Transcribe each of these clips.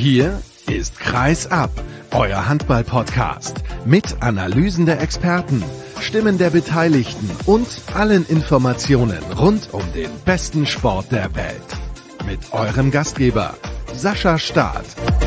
Hier ist Kreis ab, euer Handball-Podcast mit Analysen der Experten, Stimmen der Beteiligten und allen Informationen rund um den besten Sport der Welt. Mit eurem Gastgeber Sascha Staat.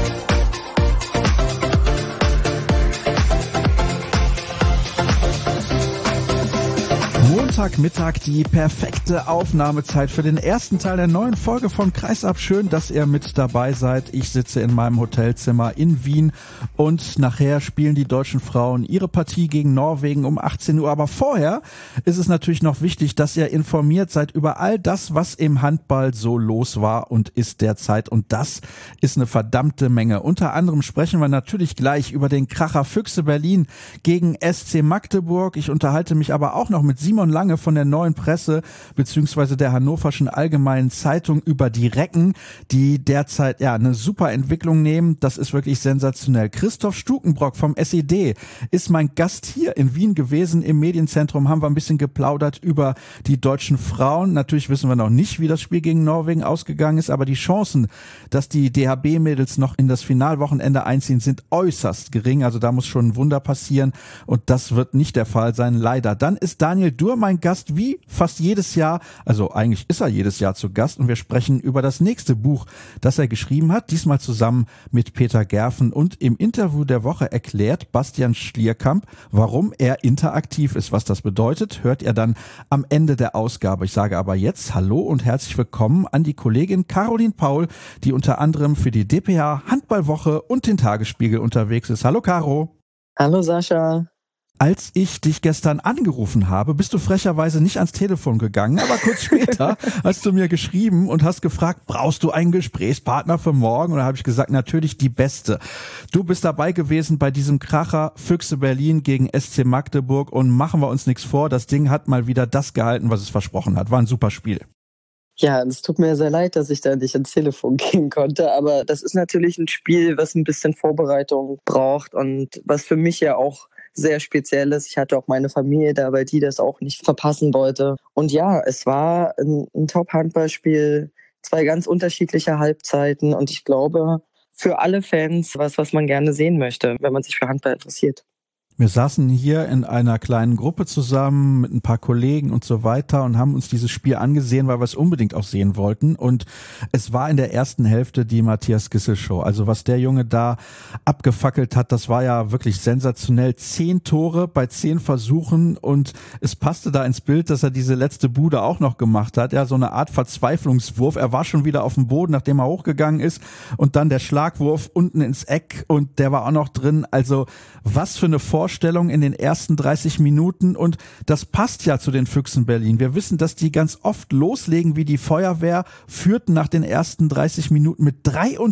Montagmittag, die perfekte Aufnahmezeit für den ersten Teil der neuen Folge von Kreisab. Schön, dass ihr mit dabei seid. Ich sitze in meinem Hotelzimmer in Wien und nachher spielen die deutschen Frauen ihre Partie gegen Norwegen um 18 Uhr. Aber vorher ist es natürlich noch wichtig, dass ihr informiert seid über all das, was im Handball so los war und ist derzeit. Und das ist eine verdammte Menge. Unter anderem sprechen wir natürlich gleich über den Kracher Füchse Berlin gegen SC Magdeburg. Ich unterhalte mich aber auch noch mit Simon Lange von der Neuen Presse bzw. der Hannoverschen Allgemeinen Zeitung über die Recken, die derzeit eine super Entwicklung nehmen. Das ist wirklich sensationell. Christoph Stukenbrock vom SED ist mein Gast hier in Wien gewesen. Im Medienzentrum haben wir ein bisschen geplaudert über die deutschen Frauen. Natürlich wissen wir noch nicht, wie das Spiel gegen Norwegen ausgegangen ist, aber die Chancen, dass die DHB-Mädels noch in das Finalwochenende einziehen, sind äußerst gering. Also da muss schon ein Wunder passieren und das wird nicht der Fall sein, leider. Dann ist Daniel Dürr mein Gast, wie fast jedes Jahr, also eigentlich ist er jedes Jahr zu Gast und wir sprechen über das nächste Buch, das er geschrieben hat, diesmal zusammen mit Peter Gerfen, und im Interview der Woche erklärt Bastian Schlierkamp, warum er interaktiv ist. Was das bedeutet, hört ihr dann am Ende der Ausgabe. Ich sage aber jetzt Hallo und herzlich willkommen an die Kollegin Caroline Paul, die unter anderem für die dpa Handballwoche und den Tagesspiegel unterwegs ist. Hallo Caro. Hallo Sascha. Als ich dich gestern angerufen habe, bist du frecherweise nicht ans Telefon gegangen, aber kurz später hast du mir geschrieben und hast gefragt, brauchst du einen Gesprächspartner für morgen? Und da habe ich gesagt, natürlich die Beste. Du bist dabei gewesen bei diesem Kracher Füchse Berlin gegen SC Magdeburg und machen wir uns nichts vor, das Ding hat mal wieder das gehalten, was es versprochen hat. War ein super Spiel. Ja, es tut mir sehr leid, dass ich da nicht ans Telefon gehen konnte, aber das ist natürlich ein Spiel, was ein bisschen Vorbereitung braucht und was für mich ja auch sehr speziell ist. Ich hatte auch meine Familie da, weil die das auch nicht verpassen wollte. Und ja, es war ein Top-Handballspiel, zwei ganz unterschiedliche Halbzeiten und ich glaube, für alle Fans was man gerne sehen möchte, wenn man sich für Handball interessiert. Wir saßen hier in einer kleinen Gruppe zusammen mit ein paar Kollegen und so weiter und haben uns dieses Spiel angesehen, weil wir es unbedingt auch sehen wollten. Und es war in der ersten Hälfte die Matthias Gissel Show. Also was der Junge da abgefackelt hat, das war ja wirklich sensationell. 10 Tore bei 10 Versuchen und es passte da ins Bild, dass er diese letzte Bude auch noch gemacht hat. Ja, so eine Art Verzweiflungswurf. Er war schon wieder auf dem Boden, nachdem er hochgegangen ist, und dann der Schlagwurf unten ins Eck und der war auch noch drin. Also was für eine Vorstellung in den ersten 30 Minuten, und das passt ja zu den Füchsen Berlin. Wir wissen, dass die ganz oft loslegen wie die Feuerwehr, führten nach den ersten 30 Minuten mit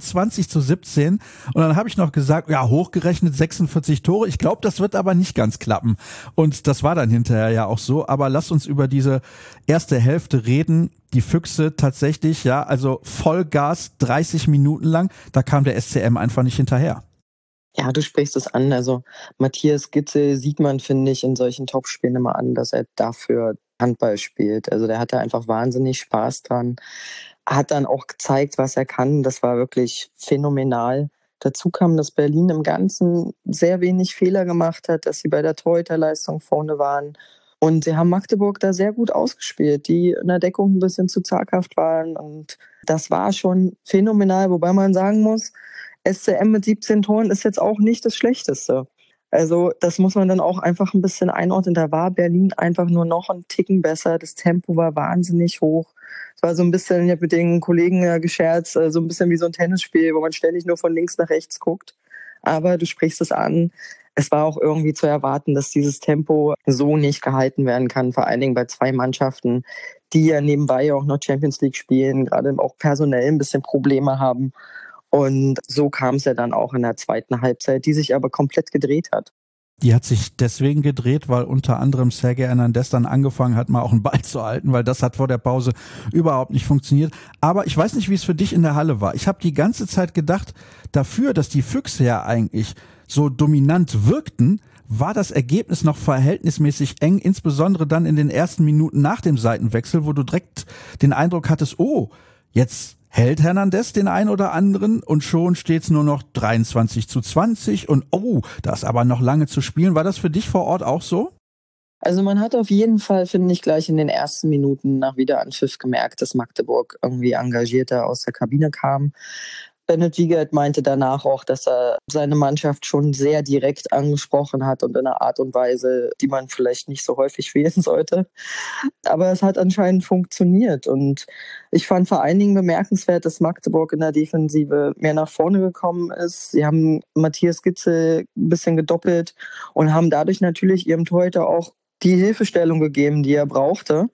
23-17 und dann habe ich noch gesagt, ja, hochgerechnet 46 Tore. Ich glaube, das wird aber nicht ganz klappen und das war dann hinterher ja auch so, aber lass uns über diese erste Hälfte reden. Die Füchse tatsächlich, ja, also Vollgas 30 Minuten lang, da kam der SCM einfach nicht hinterher. Ja, du sprichst es an. Also Matthias Gissel sieht man, finde ich, in solchen Topspielen immer an, dass er dafür Handball spielt. Also der hatte einfach wahnsinnig Spaß dran, hat dann auch gezeigt, was er kann. Das war wirklich phänomenal. Dazu kam, dass Berlin im Ganzen sehr wenig Fehler gemacht hat, dass sie bei der Torhüterleistung vorne waren. Und sie haben Magdeburg da sehr gut ausgespielt, die in der Deckung ein bisschen zu zaghaft waren. Und das war schon phänomenal, wobei man sagen muss, SCM mit 17 Toren ist jetzt auch nicht das Schlechteste. Also das muss man dann auch einfach ein bisschen einordnen. Da war Berlin einfach nur noch einen Ticken besser. Das Tempo war wahnsinnig hoch. Es war so ein bisschen, ich habe mit den Kollegen gescherzt, so ein bisschen wie so ein Tennisspiel, wo man ständig nur von links nach rechts guckt. Aber du sprichst es an. Es war auch irgendwie zu erwarten, dass dieses Tempo so nicht gehalten werden kann. Vor allen Dingen bei zwei Mannschaften, die ja nebenbei auch noch Champions League spielen, gerade auch personell ein bisschen Probleme haben. Und so kam es ja dann auch in der zweiten Halbzeit, die sich aber komplett gedreht hat. Die hat sich deswegen gedreht, weil unter anderem Sergej Hernandez dann angefangen hat, mal auch einen Ball zu halten, weil das hat vor der Pause überhaupt nicht funktioniert. Aber ich weiß nicht, wie es für dich in der Halle war. Ich habe die ganze Zeit gedacht, dafür, dass die Füchse ja eigentlich so dominant wirkten, war das Ergebnis noch verhältnismäßig eng, insbesondere dann in den ersten Minuten nach dem Seitenwechsel, wo du direkt den Eindruck hattest, oh, jetzt hält Hernandez den ein oder anderen und schon steht's nur noch 23:20 und da ist aber noch lange zu spielen. War das für dich vor Ort auch so? Also man hat auf jeden Fall, finde ich, gleich in den ersten Minuten nach Wiederanpfiff gemerkt, dass Magdeburg irgendwie engagierter aus der Kabine kam. Bennett Wiegert meinte danach auch, dass er seine Mannschaft schon sehr direkt angesprochen hat und in einer Art und Weise, die man vielleicht nicht so häufig wählen sollte. Aber es hat anscheinend funktioniert. Und ich fand vor allen Dingen bemerkenswert, dass Magdeburg in der Defensive mehr nach vorne gekommen ist. Sie haben Matthias Gitzel ein bisschen gedoppelt und haben dadurch natürlich ihrem Torhüter auch die Hilfestellung gegeben, die er brauchte,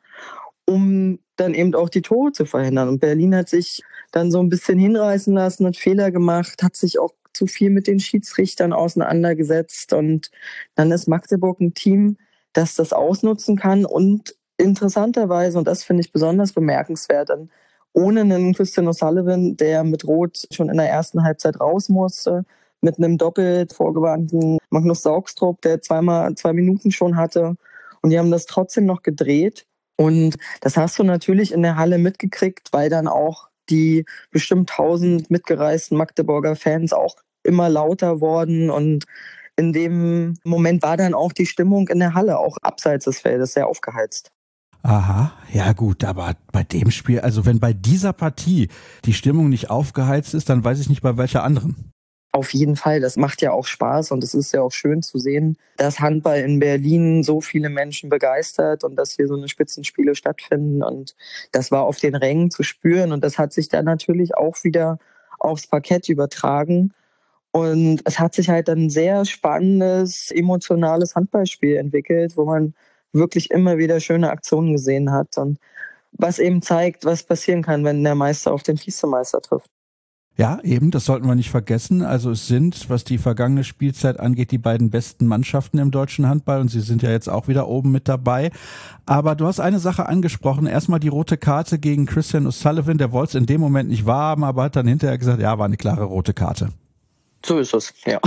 um dann eben auch die Tore zu verhindern. Und Berlin hat sich dann so ein bisschen hinreißen lassen, hat Fehler gemacht, hat sich auch zu viel mit den Schiedsrichtern auseinandergesetzt. Und dann ist Magdeburg ein Team, das das ausnutzen kann. Und interessanterweise, und das finde ich besonders bemerkenswert, dann ohne einen Christian O'Sullivan, der mit Rot schon in der ersten Halbzeit raus musste, mit einem doppelt vorgewandten Magnus Saugstrup, der 2 Minuten schon hatte. Und die haben das trotzdem noch gedreht. Und das hast du natürlich in der Halle mitgekriegt, weil dann auch die bestimmt 1000 mitgereisten Magdeburger Fans auch immer lauter wurden. Und in dem Moment war dann auch die Stimmung in der Halle, auch abseits des Feldes, sehr aufgeheizt. Aha, ja gut, aber bei dem Spiel, also wenn bei dieser Partie die Stimmung nicht aufgeheizt ist, dann weiß ich nicht bei welcher anderen. Auf jeden Fall, das macht ja auch Spaß und es ist ja auch schön zu sehen, dass Handball in Berlin so viele Menschen begeistert und dass hier so eine Spitzenspiele stattfinden, und das war auf den Rängen zu spüren und das hat sich dann natürlich auch wieder aufs Parkett übertragen und es hat sich halt dann ein sehr spannendes, emotionales Handballspiel entwickelt, wo man wirklich immer wieder schöne Aktionen gesehen hat und was eben zeigt, was passieren kann, wenn der Meister auf den Vizemeister trifft. Ja, eben, das sollten wir nicht vergessen. Also es sind, was die vergangene Spielzeit angeht, die beiden besten Mannschaften im deutschen Handball und sie sind ja jetzt auch wieder oben mit dabei. Aber du hast eine Sache angesprochen, erstmal die rote Karte gegen Christian O'Sullivan, der wollte es in dem Moment nicht wahrhaben, aber hat dann hinterher gesagt, ja, war eine klare rote Karte. So ist es, ja.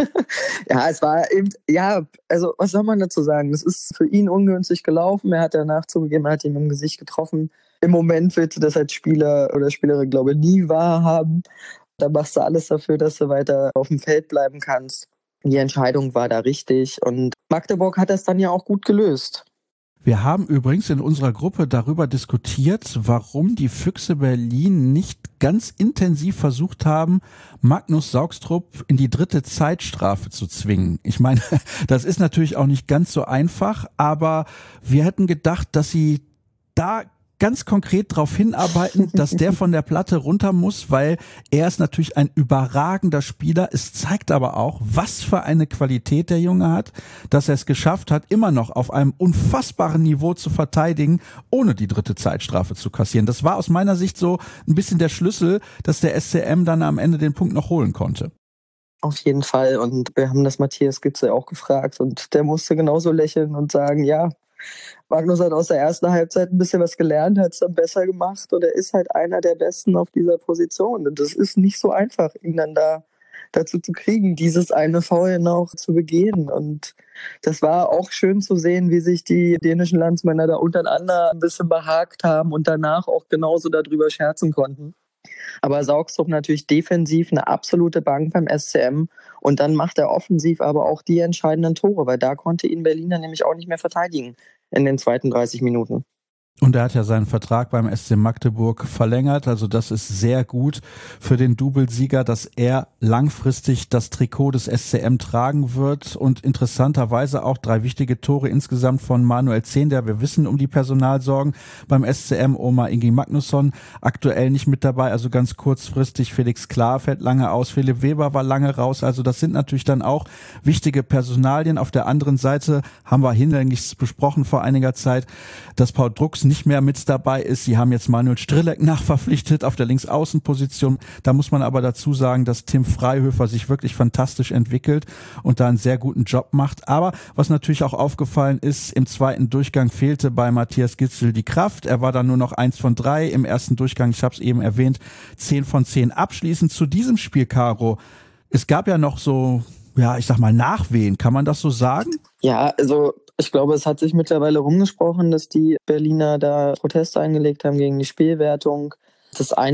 Ja, es war eben, ja, also was soll man dazu sagen? Das ist für ihn ungünstig gelaufen. Er hat danach zugegeben, er hat ihn im Gesicht getroffen. Im Moment willst du das als Spieler oder Spielerin, glaube ich, nie wahrhaben. Da machst du alles dafür, dass du weiter auf dem Feld bleiben kannst. Die Entscheidung war da richtig und Magdeburg hat das dann ja auch gut gelöst. Wir haben übrigens in unserer Gruppe darüber diskutiert, warum die Füchse Berlin nicht ganz intensiv versucht haben, Magnus Saugstrup in die 3. Zeitstrafe zu zwingen. Ich meine, das ist natürlich auch nicht ganz so einfach, aber wir hätten gedacht, dass sie da ganz konkret darauf hinarbeiten, dass der von der Platte runter muss, weil er ist natürlich ein überragender Spieler. Es zeigt aber auch, was für eine Qualität der Junge hat, dass er es geschafft hat, immer noch auf einem unfassbaren Niveau zu verteidigen, ohne die 3. Zeitstrafe zu kassieren. Das war aus meiner Sicht so ein bisschen der Schlüssel, dass der SCM dann am Ende den Punkt noch holen konnte. Auf jeden Fall. Und wir haben das Matthias Gitzel auch gefragt und der musste genauso lächeln und sagen, ja, Magnus hat aus der ersten Halbzeit ein bisschen was gelernt, hat es dann besser gemacht und er ist halt einer der Besten auf dieser Position. Und das ist nicht so einfach, ihn dann dazu zu kriegen, dieses eine Foul noch zu begehen. Und das war auch schön zu sehen, wie sich die dänischen Landsmänner da untereinander ein bisschen behagt haben und danach auch genauso darüber scherzen konnten. Aber Saugstrup natürlich defensiv eine absolute Bank beim SCM und dann macht er offensiv aber auch die entscheidenden Tore, weil da konnte ihn Berliner nämlich auch nicht mehr verteidigen in den zweiten 30 Minuten. Und er hat ja seinen Vertrag beim SC Magdeburg verlängert, also das ist sehr gut für den Doublesieger, dass er langfristig das Trikot des SCM tragen wird und interessanterweise auch 3 wichtige Tore insgesamt von Manuel Zehnder. Wir wissen um die Personalsorgen beim SCM, Omar Ingi Magnusson aktuell nicht mit dabei, also ganz kurzfristig. Felix Klar fällt lange aus, Philipp Weber war lange raus, also das sind natürlich dann auch wichtige Personalien. Auf der anderen Seite haben wir hinlänglich besprochen vor einiger Zeit, dass Paul Drucks nicht mehr mit dabei ist. Sie haben jetzt Manuel Strelek nachverpflichtet auf der Linksaußenposition. Da muss man aber dazu sagen, dass Tim Freihöfer sich wirklich fantastisch entwickelt und da einen sehr guten Job macht. Aber was natürlich auch aufgefallen ist, im zweiten Durchgang fehlte bei Matthias Gitzel die Kraft. Er war dann nur noch 1 von 3. Im ersten Durchgang, ich habe es eben erwähnt, 10 von 10 abschließend. Zu diesem Spiel, Caro, es gab ja noch so, ja, ich sag mal Nachwehen. Kann man das so sagen? Ja, also ich glaube, es hat sich mittlerweile rumgesprochen, dass die Berliner da Proteste eingelegt haben gegen die Spielwertung. Das eine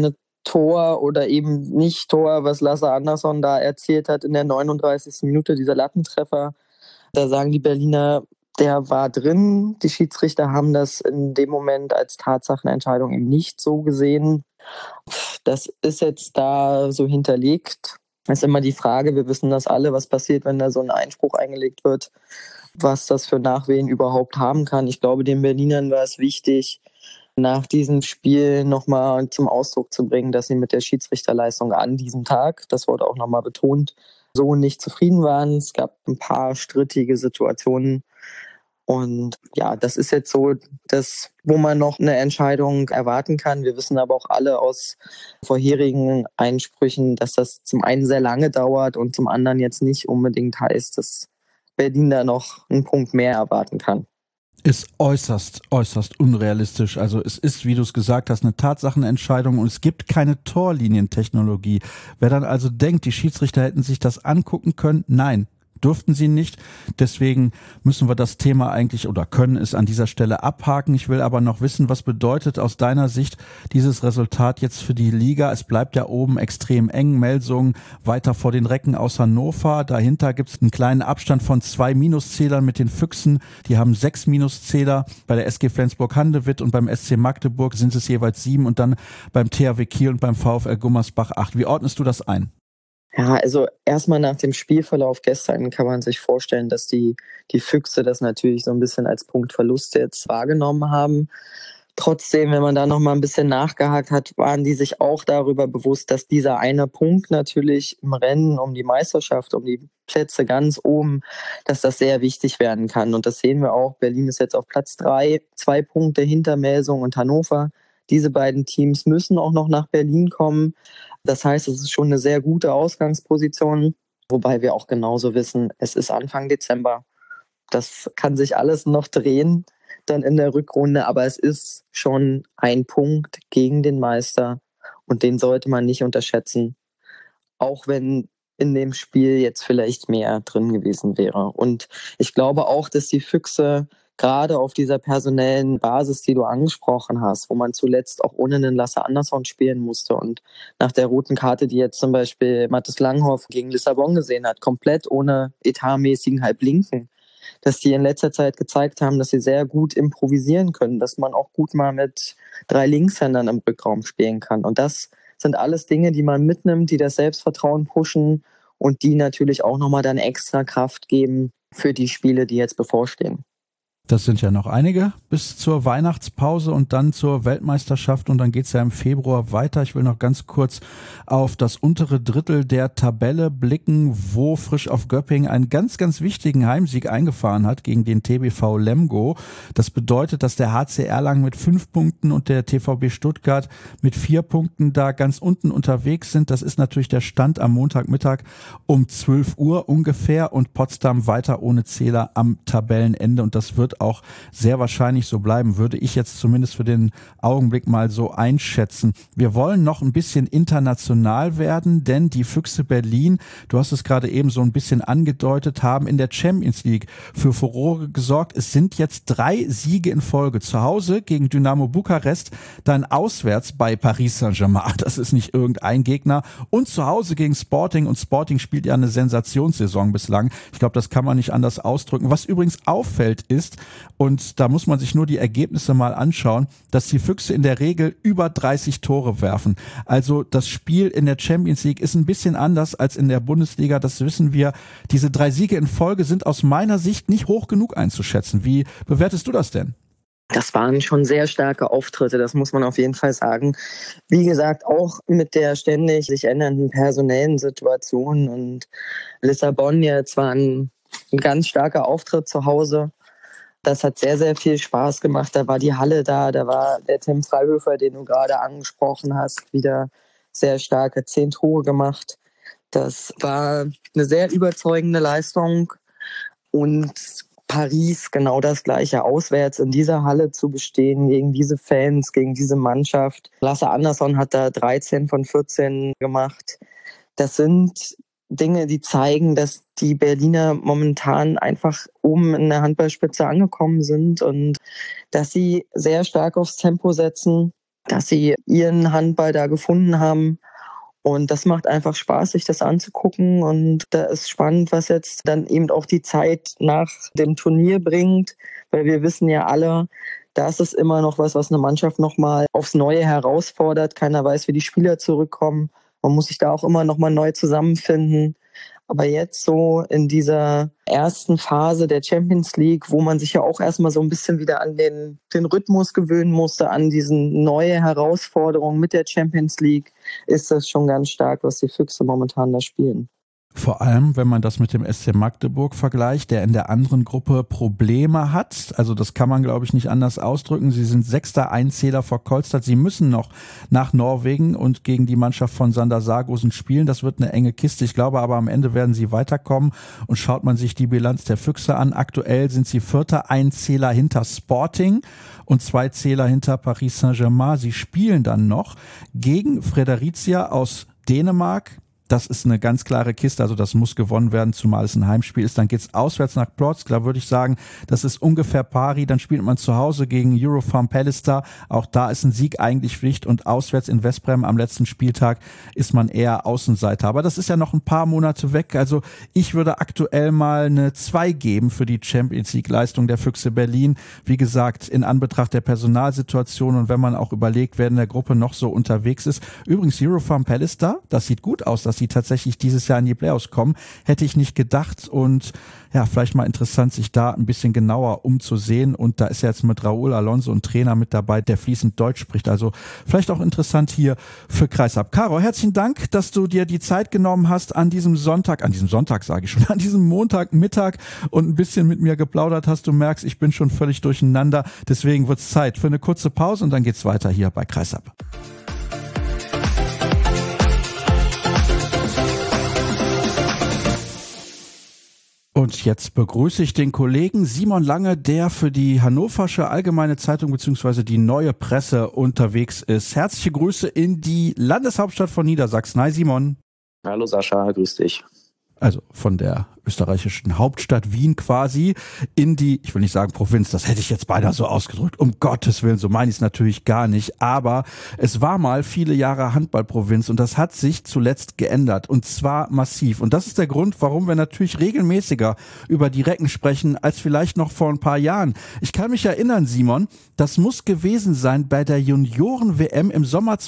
Tor oder eben nicht Tor, was Lasse Andersson da erzielt hat in der 39. Minute, dieser Lattentreffer. Da sagen die Berliner, der war drin. Die Schiedsrichter haben das in dem Moment als Tatsachenentscheidung eben nicht so gesehen. Das ist jetzt da so hinterlegt. Das ist immer die Frage, wir wissen das alle, was passiert, wenn da so ein Einspruch eingelegt wird, was das für Nachwehen überhaupt haben kann. Ich glaube, den Berlinern war es wichtig, nach diesem Spiel nochmal zum Ausdruck zu bringen, dass sie mit der Schiedsrichterleistung an diesem Tag, das wurde auch nochmal betont, so nicht zufrieden waren. Es gab ein paar strittige Situationen. Und ja, das ist jetzt so das, wo man noch eine Entscheidung erwarten kann. Wir wissen aber auch alle aus vorherigen Einsprüchen, dass das zum einen sehr lange dauert und zum anderen jetzt nicht unbedingt heißt, dass Berlin da noch einen Punkt mehr erwarten kann. Ist äußerst, äußerst unrealistisch. Also es ist, wie du es gesagt hast, eine Tatsachenentscheidung und es gibt keine Torlinientechnologie. Wer dann also denkt, die Schiedsrichter hätten sich das angucken können, nein. Durften sie nicht. Deswegen müssen wir das Thema eigentlich oder können es an dieser Stelle abhaken. Ich will aber noch wissen, was bedeutet aus deiner Sicht dieses Resultat jetzt für die Liga? Es bleibt ja oben extrem eng. Melsungen weiter vor den Recken aus Hannover. Dahinter gibt es einen kleinen Abstand von 2 Minuszählern mit den Füchsen. Die haben 6 Minuszähler. Bei der SG Flensburg-Handewitt und beim SC Magdeburg sind es jeweils 7 und dann beim THW Kiel und beim VfL Gummersbach 8. Wie ordnest du das ein? Ja, also erstmal nach dem Spielverlauf gestern kann man sich vorstellen, dass die Füchse das natürlich so ein bisschen als Punktverlust jetzt wahrgenommen haben. Trotzdem, wenn man da noch mal ein bisschen nachgehakt hat, waren die sich auch darüber bewusst, dass dieser eine Punkt natürlich im Rennen um die Meisterschaft, um die Plätze ganz oben, dass das sehr wichtig werden kann. Und das sehen wir auch. Berlin ist jetzt auf Platz 3, 2 Punkte hinter Melsungen und Hannover. Diese beiden Teams müssen auch noch nach Berlin kommen. Das heißt, es ist schon eine sehr gute Ausgangsposition, wobei wir auch genauso wissen, es ist Anfang Dezember. Das kann sich alles noch drehen dann in der Rückrunde, aber es ist schon ein Punkt gegen den Meister und den sollte man nicht unterschätzen, auch wenn in dem Spiel jetzt vielleicht mehr drin gewesen wäre. Und ich glaube auch, dass die Füchse gerade auf dieser personellen Basis, die du angesprochen hast, wo man zuletzt auch ohne einen Lasse Andersson spielen musste und nach der roten Karte, die jetzt zum Beispiel Mathis Langhoff gegen Lissabon gesehen hat, komplett ohne etatmäßigen Halblinken, dass die in letzter Zeit gezeigt haben, dass sie sehr gut improvisieren können, dass man auch gut mal mit 3 Linkshändern im Rückraum spielen kann. Und das sind alles Dinge, die man mitnimmt, die das Selbstvertrauen pushen und die natürlich auch nochmal dann extra Kraft geben für die Spiele, die jetzt bevorstehen. Das sind ja noch einige bis zur Weihnachtspause und dann zur Weltmeisterschaft und dann geht's ja im Februar weiter. Ich will noch ganz kurz auf das untere Drittel der Tabelle blicken, wo Frisch auf Göppingen einen ganz, ganz wichtigen Heimsieg eingefahren hat gegen den TBV Lemgo. Das bedeutet, dass der HC Erlangen mit 5 Punkten und der TVB Stuttgart mit 4 Punkten da ganz unten unterwegs sind. Das ist natürlich der Stand am Montagmittag um 12 Uhr ungefähr und Potsdam weiter ohne Zähler am Tabellenende und das wird auch sehr wahrscheinlich so bleiben, würde ich jetzt zumindest für den Augenblick mal so einschätzen. Wir wollen noch ein bisschen international werden, denn die Füchse Berlin, du hast es gerade eben so ein bisschen angedeutet, haben in der Champions League für Furore gesorgt. Es sind jetzt 3 Siege in Folge. Zu Hause gegen Dynamo Bukarest, dann auswärts bei Paris Saint-Germain. Das ist nicht irgendein Gegner. Und zu Hause gegen Sporting. Und Sporting spielt ja eine Sensationssaison bislang. Ich glaube, das kann man nicht anders ausdrücken. Was übrigens auffällt ist, und da muss man sich nur die Ergebnisse mal anschauen, dass die Füchse in der Regel über 30 Tore werfen. Also das Spiel in der Champions League ist ein bisschen anders als in der Bundesliga, das wissen wir. Diese 3 Siege in Folge sind aus meiner Sicht nicht hoch genug einzuschätzen. Wie bewertest du das denn? Das waren schon sehr starke Auftritte, das muss man auf jeden Fall sagen. Wie gesagt, auch mit der ständig sich ändernden personellen Situation und Lissabon jetzt war ein ganz starker Auftritt zu Hause. Das hat sehr, sehr viel Spaß gemacht. Da war die Halle da war der Tim Freihöfer, den du gerade angesprochen hast, wieder sehr starke 10 Tore gemacht. Das war eine sehr überzeugende Leistung. Und Paris genau das Gleiche, auswärts in dieser Halle zu bestehen, gegen diese Fans, gegen diese Mannschaft. Lasse Andersson hat da 13 von 14 gemacht. Das sind Dinge, die zeigen, dass die Berliner momentan einfach oben in der Handballspitze angekommen sind und dass sie sehr stark aufs Tempo setzen. dass sie ihren Handball da gefunden haben. Und das macht einfach Spaß, sich das anzugucken. Und da ist spannend, was jetzt dann eben auch die Zeit nach dem Turnier bringt. Weil wir wissen ja alle, da ist es immer noch was eine Mannschaft nochmal aufs Neue herausfordert. Keiner weiß, wie die Spieler zurückkommen. Man muss sich da auch immer nochmal neu zusammenfinden. Aber jetzt so in dieser ersten Phase der Champions League, wo man sich ja auch erstmal so ein bisschen wieder an den Rhythmus gewöhnen musste, an diesen neue Herausforderungen mit der Champions League, ist das schon ganz stark, was die Füchse momentan da spielen. Vor allem, wenn man das mit dem SC Magdeburg vergleicht, der in der anderen Gruppe Probleme hat. Also das kann man, glaube ich, nicht anders ausdrücken. Sie sind 6. Einzähler vor Kolstad. Sie müssen noch nach Norwegen und gegen die Mannschaft von Sander Sargosen spielen. Das wird eine enge Kiste. Ich glaube aber, am Ende werden sie weiterkommen. Und schaut man sich die Bilanz der Füchse an. Aktuell sind sie 4. Einzähler hinter Sporting und 2 Zähler hinter Paris Saint-Germain. Sie spielen dann noch gegen Fredericia aus Dänemark. Das ist eine ganz klare Kiste, also das muss gewonnen werden, zumal es ein Heimspiel ist. Dann geht's auswärts nach Plock, da würde ich sagen, das ist ungefähr pari. Dann spielt man zu Hause gegen Eurofarm Pallister, auch da ist ein Sieg eigentlich Pflicht und auswärts in Westbrem am letzten Spieltag ist man eher Außenseiter. Aber das ist ja noch ein paar Monate weg, also ich würde aktuell mal eine 2 geben für die Champions League Leistung der Füchse Berlin. Wie gesagt, in Anbetracht der Personalsituation und wenn man auch überlegt, wer in der Gruppe noch so unterwegs ist. Übrigens Eurofarm Pallister, das sieht gut aus, dass die tatsächlich dieses Jahr in die Playoffs kommen, hätte ich nicht gedacht und ja, vielleicht mal interessant, sich da ein bisschen genauer umzusehen und da ist ja jetzt mit Raúl Alonso ein Trainer mit dabei, der fließend Deutsch spricht, also vielleicht auch interessant hier für Kreisab. Caro, herzlichen Dank, dass du dir die Zeit genommen hast an diesem Montagmittag und ein bisschen mit mir geplaudert hast. Du merkst, ich bin schon völlig durcheinander, deswegen wird's Zeit für eine kurze Pause und dann geht's weiter hier bei Kreisab. Und jetzt begrüße ich den Kollegen Simon Lange, der für die Hannoversche Allgemeine Zeitung bzw. die Neue Presse unterwegs ist. Herzliche Grüße in die Landeshauptstadt von Niedersachsen. Hi Simon. Hallo Sascha, grüß dich. Also von der österreichischen Hauptstadt Wien quasi in die, ich will nicht sagen Provinz, das hätte ich jetzt beinahe so ausgedrückt, um Gottes Willen, so meine ich es natürlich gar nicht, aber es war mal viele Jahre Handballprovinz und das hat sich zuletzt geändert und zwar massiv und das ist der Grund, warum wir natürlich regelmäßiger über die Recken sprechen als vielleicht noch vor ein paar Jahren. Ich kann mich erinnern, Simon, das muss gewesen sein bei der Junioren-WM im Sommer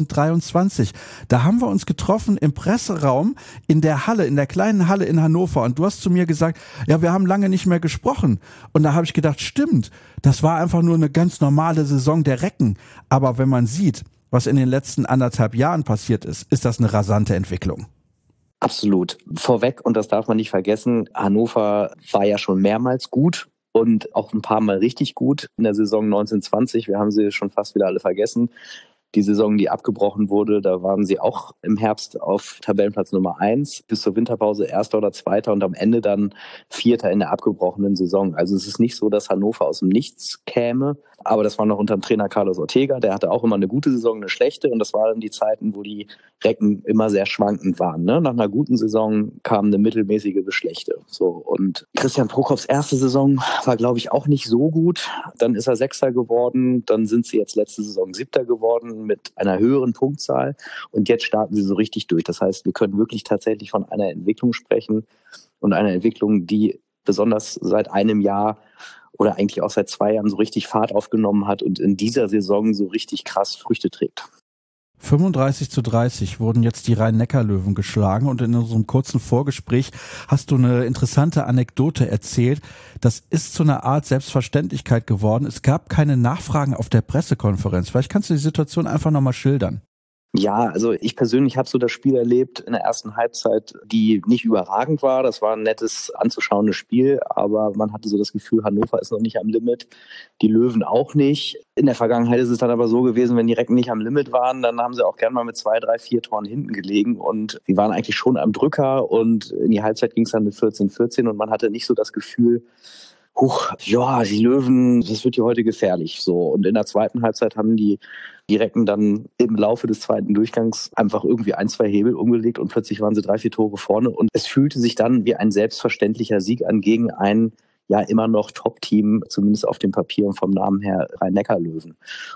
2023. Da haben wir uns getroffen im Presseraum in der Halle, in der kleinen Halle in Hannover und du hast zu mir gesagt, ja, wir haben lange nicht mehr gesprochen. Und da habe ich gedacht, stimmt, das war einfach nur eine ganz normale Saison der Recken. Aber wenn man sieht, was in den letzten 1,5 Jahren passiert ist, ist das eine rasante Entwicklung. Absolut. Vorweg, und das darf man nicht vergessen, Hannover war ja schon mehrmals gut und auch ein paar Mal richtig gut in der Saison 1920. Wir haben sie schon fast wieder alle vergessen. Die Saison, die abgebrochen wurde, da waren sie auch im Herbst auf Tabellenplatz Nummer 1, bis zur Winterpause 1. oder 2. und am Ende dann 4. in der abgebrochenen Saison. Also es ist nicht so, dass Hannover aus dem Nichts käme, aber das war noch unter dem Trainer Carlos Ortega, der hatte auch immer eine gute Saison, eine schlechte und das waren die Zeiten, wo die Recken immer sehr schwankend waren. Ne? Nach einer guten Saison kam eine mittelmäßige bis schlechte. So, und Christian Prokops erste Saison war, glaube ich, auch nicht so gut. Dann ist er 6. geworden, dann sind sie jetzt letzte Saison 7. geworden mit einer höheren Punktzahl und jetzt starten sie so richtig durch. Das heißt, wir können wirklich tatsächlich von einer Entwicklung sprechen und einer Entwicklung, die besonders seit einem Jahr oder eigentlich auch seit 2 Jahren so richtig Fahrt aufgenommen hat und in dieser Saison so richtig krass Früchte trägt. 35:30 wurden jetzt die Rhein-Neckar-Löwen geschlagen und in unserem kurzen Vorgespräch hast du eine interessante Anekdote erzählt. Das ist zu einer Art Selbstverständlichkeit geworden. Es gab keine Nachfragen auf der Pressekonferenz. Vielleicht kannst du die Situation einfach nochmal schildern. Ja, also ich persönlich habe so das Spiel erlebt in der ersten Halbzeit, die nicht überragend war. Das war ein nettes, anzuschauendes Spiel, aber man hatte so das Gefühl, Hannover ist noch nicht am Limit, die Löwen auch nicht. In der Vergangenheit ist es dann aber so gewesen, wenn die Recken nicht am Limit waren, dann haben sie auch gern mal mit 2, 3, 4 Toren hinten gelegen und sie waren eigentlich schon am Drücker und in die Halbzeit ging es dann mit 14-14 und man hatte nicht so das Gefühl, ja, die Löwen, das wird hier heute gefährlich. So. Und in der zweiten Halbzeit haben die Recken dann im Laufe des zweiten Durchgangs einfach irgendwie 1, 2 Hebel umgelegt und plötzlich waren sie 3, 4 Tore vorne. Und es fühlte sich dann wie ein selbstverständlicher Sieg an gegen ein ja immer noch Top-Team, zumindest auf dem Papier und vom Namen her Rhein-Neckar-Löwen.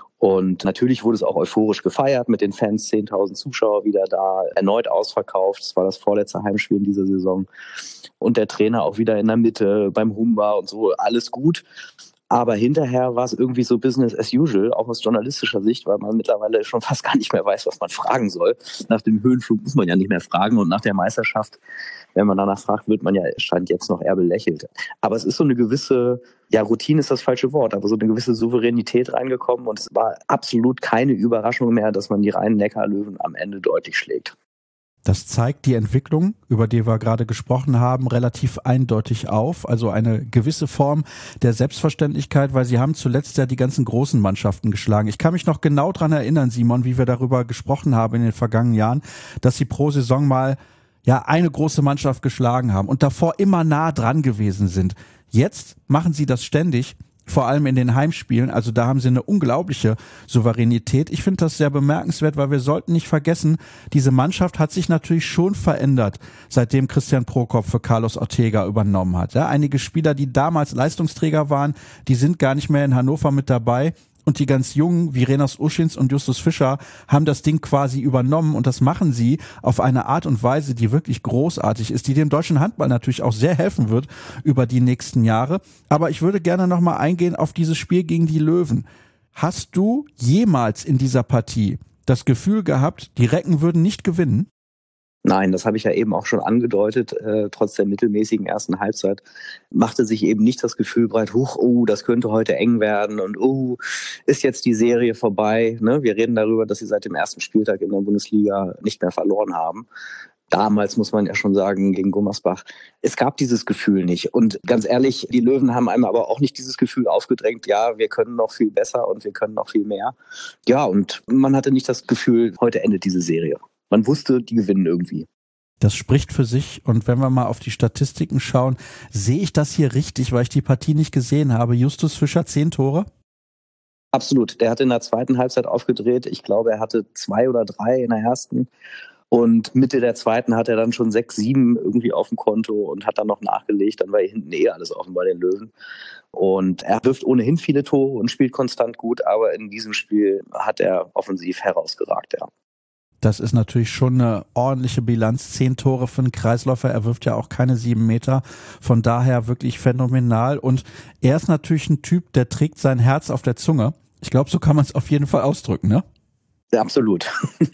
Und natürlich wurde es auch euphorisch gefeiert mit den Fans, 10.000 Zuschauer wieder da, erneut ausverkauft. Das war das vorletzte Heimspiel in dieser Saison. Und der Trainer auch wieder in der Mitte beim Humba und so, alles gut. Aber hinterher war es irgendwie so Business as usual, auch aus journalistischer Sicht, weil man mittlerweile schon fast gar nicht mehr weiß, was man fragen soll. Nach dem Höhenflug muss man ja nicht mehr fragen und nach der Meisterschaft, wenn man danach fragt, wird man ja, stand jetzt noch eher belächelt. Aber es ist so eine gewisse, ja, Routine ist das falsche Wort, aber so eine gewisse Souveränität reingekommen und es war absolut keine Überraschung mehr, dass man die Rhein-Neckar-Löwen am Ende deutlich schlägt. Das zeigt die Entwicklung, über die wir gerade gesprochen haben, relativ eindeutig auf. Also eine gewisse Form der Selbstverständlichkeit, weil sie haben zuletzt ja die ganzen großen Mannschaften geschlagen. Ich kann mich noch genau dran erinnern, Simon, wie wir darüber gesprochen haben in den vergangenen Jahren, dass sie pro Saison mal eine große Mannschaft geschlagen haben und davor immer nah dran gewesen sind. Jetzt machen sie das ständig. Vor allem in den Heimspielen, also da haben sie eine unglaubliche Souveränität. Ich finde das sehr bemerkenswert, weil wir sollten nicht vergessen, diese Mannschaft hat sich natürlich schon verändert, seitdem Christian Prokop für Carlos Ortega übernommen hat. Ja, einige Spieler, die damals Leistungsträger waren, die sind gar nicht mehr in Hannover mit dabei. Und die ganz Jungen, wie Renas Uschins und Justus Fischer, haben das Ding quasi übernommen und das machen sie auf eine Art und Weise, die wirklich großartig ist, die dem deutschen Handball natürlich auch sehr helfen wird über die nächsten Jahre. Aber ich würde gerne nochmal eingehen auf dieses Spiel gegen die Löwen. Hast du jemals in dieser Partie das Gefühl gehabt, die Recken würden nicht gewinnen? Nein, das habe ich ja eben auch schon angedeutet. Trotz der mittelmäßigen ersten Halbzeit machte sich eben nicht das Gefühl breit, das könnte heute eng werden und ist jetzt die Serie vorbei. Ne? Wir reden darüber, dass sie seit dem ersten Spieltag in der Bundesliga nicht mehr verloren haben. Damals muss man ja schon sagen, gegen Gummersbach. Es gab dieses Gefühl nicht. Und ganz ehrlich, die Löwen haben einem aber auch nicht dieses Gefühl aufgedrängt, ja, wir können noch viel besser und wir können noch viel mehr. Ja, und man hatte nicht das Gefühl, heute endet diese Serie. Man wusste, die gewinnen irgendwie. Das spricht für sich und wenn wir mal auf die Statistiken schauen, sehe ich das hier richtig, weil ich die Partie nicht gesehen habe. Justus Fischer 10 Tore? Absolut. Der hat in der zweiten Halbzeit aufgedreht. Ich glaube, er hatte 2 oder 3 in der ersten. Und Mitte der zweiten hat er dann schon 6, 7 irgendwie auf dem Konto und hat dann noch nachgelegt. Dann war hier hinten alles offen bei den Löwen. Und er wirft ohnehin viele Tore und spielt konstant gut. Aber in diesem Spiel hat er offensiv herausgeragt, ja. Das ist natürlich schon eine ordentliche Bilanz. 10 Tore für einen Kreisläufer. Er wirft ja auch keine 7 Meter. Von daher wirklich phänomenal. Und er ist natürlich ein Typ, der trägt sein Herz auf der Zunge. Ich glaube, so kann man es auf jeden Fall ausdrücken, ne? Ja, absolut.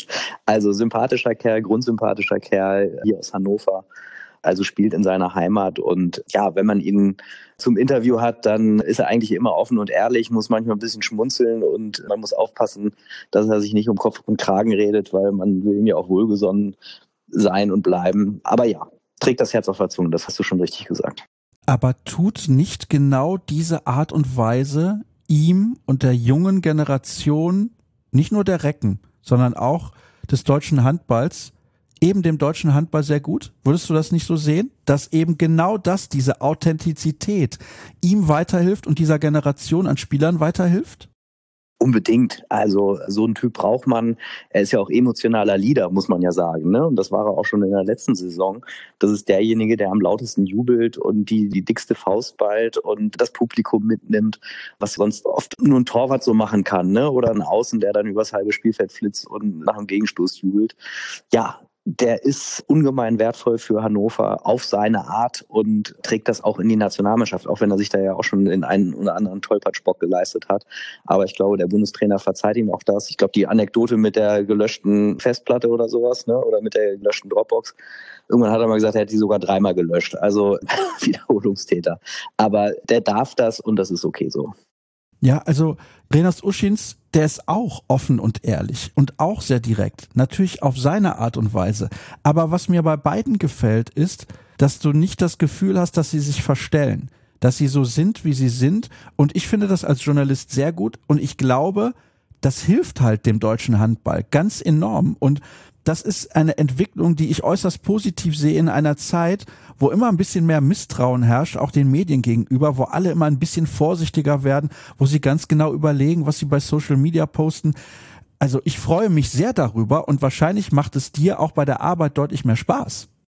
Also sympathischer Kerl, grundsympathischer Kerl hier aus Hannover. Also spielt in seiner Heimat und ja, wenn man ihn zum Interview hat, dann ist er eigentlich immer offen und ehrlich, muss manchmal ein bisschen schmunzeln und man muss aufpassen, dass er sich nicht um Kopf und Kragen redet, weil man will ihm ja auch wohlgesonnen sein und bleiben. Aber ja, trägt das Herz auf der Zunge, das hast du schon richtig gesagt. Aber tut nicht genau diese Art und Weise ihm und der jungen Generation, nicht nur der Recken, sondern auch des deutschen Handballs, eben dem deutschen Handball sehr gut? Würdest du das nicht so sehen? Dass eben genau das, diese Authentizität, ihm weiterhilft und dieser Generation an Spielern weiterhilft? Unbedingt. Also so einen Typ braucht man. Er ist ja auch emotionaler Leader, muss man ja sagen. Ne? Und das war er auch schon in der letzten Saison. Das ist derjenige, der am lautesten jubelt und die dickste Faust ballt und das Publikum mitnimmt, was sonst oft nur ein Torwart so machen kann. Ne? Oder ein Außen, der dann übers halbe Spielfeld flitzt und nach dem Gegenstoß jubelt. Ja, der ist ungemein wertvoll für Hannover auf seine Art und trägt das auch in die Nationalmannschaft, auch wenn er sich da ja auch schon in einen oder anderen Tollpatschbock geleistet hat. Aber ich glaube, der Bundestrainer verzeiht ihm auch das. Ich glaube, die Anekdote mit der gelöschten Festplatte oder sowas, ne, oder mit der gelöschten Dropbox, irgendwann hat er mal gesagt, er hätte die sogar 3-mal gelöscht. Also Wiederholungstäter. Aber der darf das und das ist okay so. Ja, also Renas Uschins, der ist auch offen und ehrlich und auch sehr direkt. Natürlich auf seine Art und Weise. Aber was mir bei beiden gefällt, ist, dass du nicht das Gefühl hast, dass sie sich verstellen. Dass sie so sind, wie sie sind. Und ich finde das als Journalist sehr gut. Und ich glaube, das hilft halt dem deutschen Handball ganz enorm. Und das ist eine Entwicklung, die ich äußerst positiv sehe in einer Zeit, wo immer ein bisschen mehr Misstrauen herrscht, auch den Medien gegenüber, wo alle immer ein bisschen vorsichtiger werden, wo sie ganz genau überlegen, was sie bei Social Media posten. Also ich freue mich sehr darüber und wahrscheinlich macht es dir auch bei der Arbeit deutlich mehr Spaß.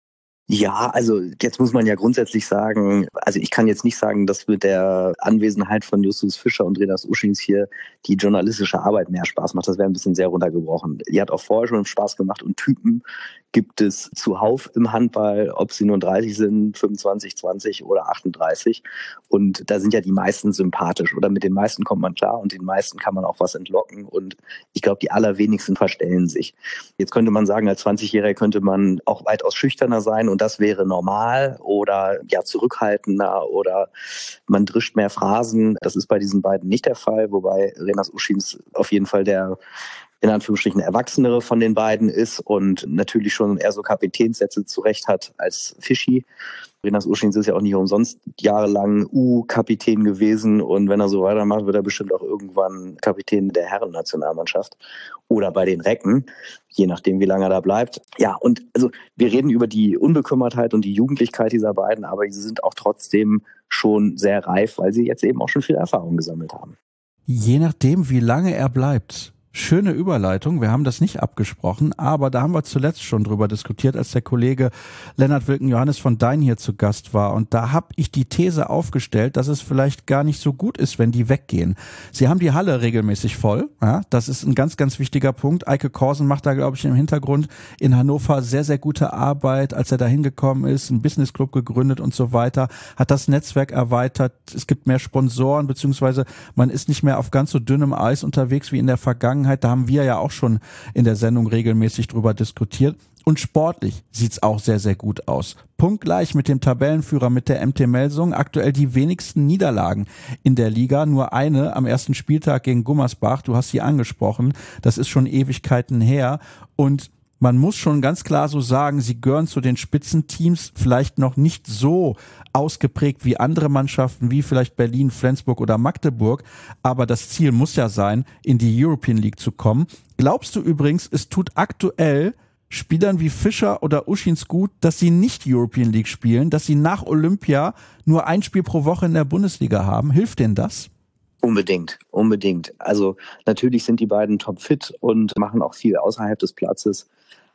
Ja, also jetzt muss man ja grundsätzlich sagen, also ich kann jetzt nicht sagen, dass mit der Anwesenheit von Justus Fischer und Renas Uschins hier die journalistische Arbeit mehr Spaß macht. Das wäre ein bisschen sehr runtergebrochen. Die hat auch vorher schon Spaß gemacht und Typen gibt es zuhauf im Handball, ob sie nun 30 sind, 25, 20 oder 38. Und da sind ja die meisten sympathisch oder mit den meisten kommt man klar und den meisten kann man auch was entlocken. Und ich glaube, die allerwenigsten verstellen sich. Jetzt könnte man sagen, als 20-Jähriger könnte man auch weitaus schüchterner sein und das wäre normal oder ja zurückhaltender oder man drischt mehr Phrasen. Das ist bei diesen beiden nicht der Fall, wobei Renas Uschins auf jeden Fall der in Anführungsstrichen erwachsenere von den beiden ist und natürlich schon eher so Kapitänssätze zurecht hat als Fischi. Renas Uschins ist ja auch nicht umsonst jahrelang U-Kapitän gewesen und wenn er so weitermacht, wird er bestimmt auch irgendwann Kapitän der Herrennationalmannschaft oder bei den Recken, je nachdem, wie lange er da bleibt. Ja, und also wir reden über die Unbekümmertheit und die Jugendlichkeit dieser beiden, aber sie sind auch trotzdem schon sehr reif, weil sie jetzt eben auch schon viel Erfahrung gesammelt haben. Je nachdem, wie lange er bleibt. Schöne Überleitung, wir haben das nicht abgesprochen, aber da haben wir zuletzt schon drüber diskutiert, als der Kollege Lennart Wilken-Johannes von Dein hier zu Gast war. Und da habe ich die These aufgestellt, dass es vielleicht gar nicht so gut ist, wenn die weggehen. Sie haben die Halle regelmäßig voll, ja, das ist ein ganz, ganz wichtiger Punkt. Eike Korsen macht da, glaube ich, im Hintergrund in Hannover sehr, sehr gute Arbeit, als er da hingekommen ist, einen Businessclub gegründet und so weiter, hat das Netzwerk erweitert, es gibt mehr Sponsoren, beziehungsweise man ist nicht mehr auf ganz so dünnem Eis unterwegs wie in der Vergangenheit. Da haben wir ja auch schon in der Sendung regelmäßig drüber diskutiert. Und sportlich sieht's auch sehr, sehr gut aus. Punktgleich mit dem Tabellenführer, mit der MT Melsungen. Aktuell die wenigsten Niederlagen in der Liga. Nur eine am ersten Spieltag gegen Gummersbach. Du hast sie angesprochen. Das ist schon Ewigkeiten her. Und man muss schon ganz klar so sagen, sie gehören zu den Spitzenteams, vielleicht noch nicht so ausgeprägt wie andere Mannschaften, wie vielleicht Berlin, Flensburg oder Magdeburg. Aber das Ziel muss ja sein, in die European League zu kommen. Glaubst du übrigens, es tut aktuell Spielern wie Fischer oder Uschins gut, dass sie nicht European League spielen, dass sie nach Olympia nur ein Spiel pro Woche in der Bundesliga haben? Hilft denen das? Unbedingt, unbedingt. Also natürlich sind die beiden topfit und machen auch viel außerhalb des Platzes.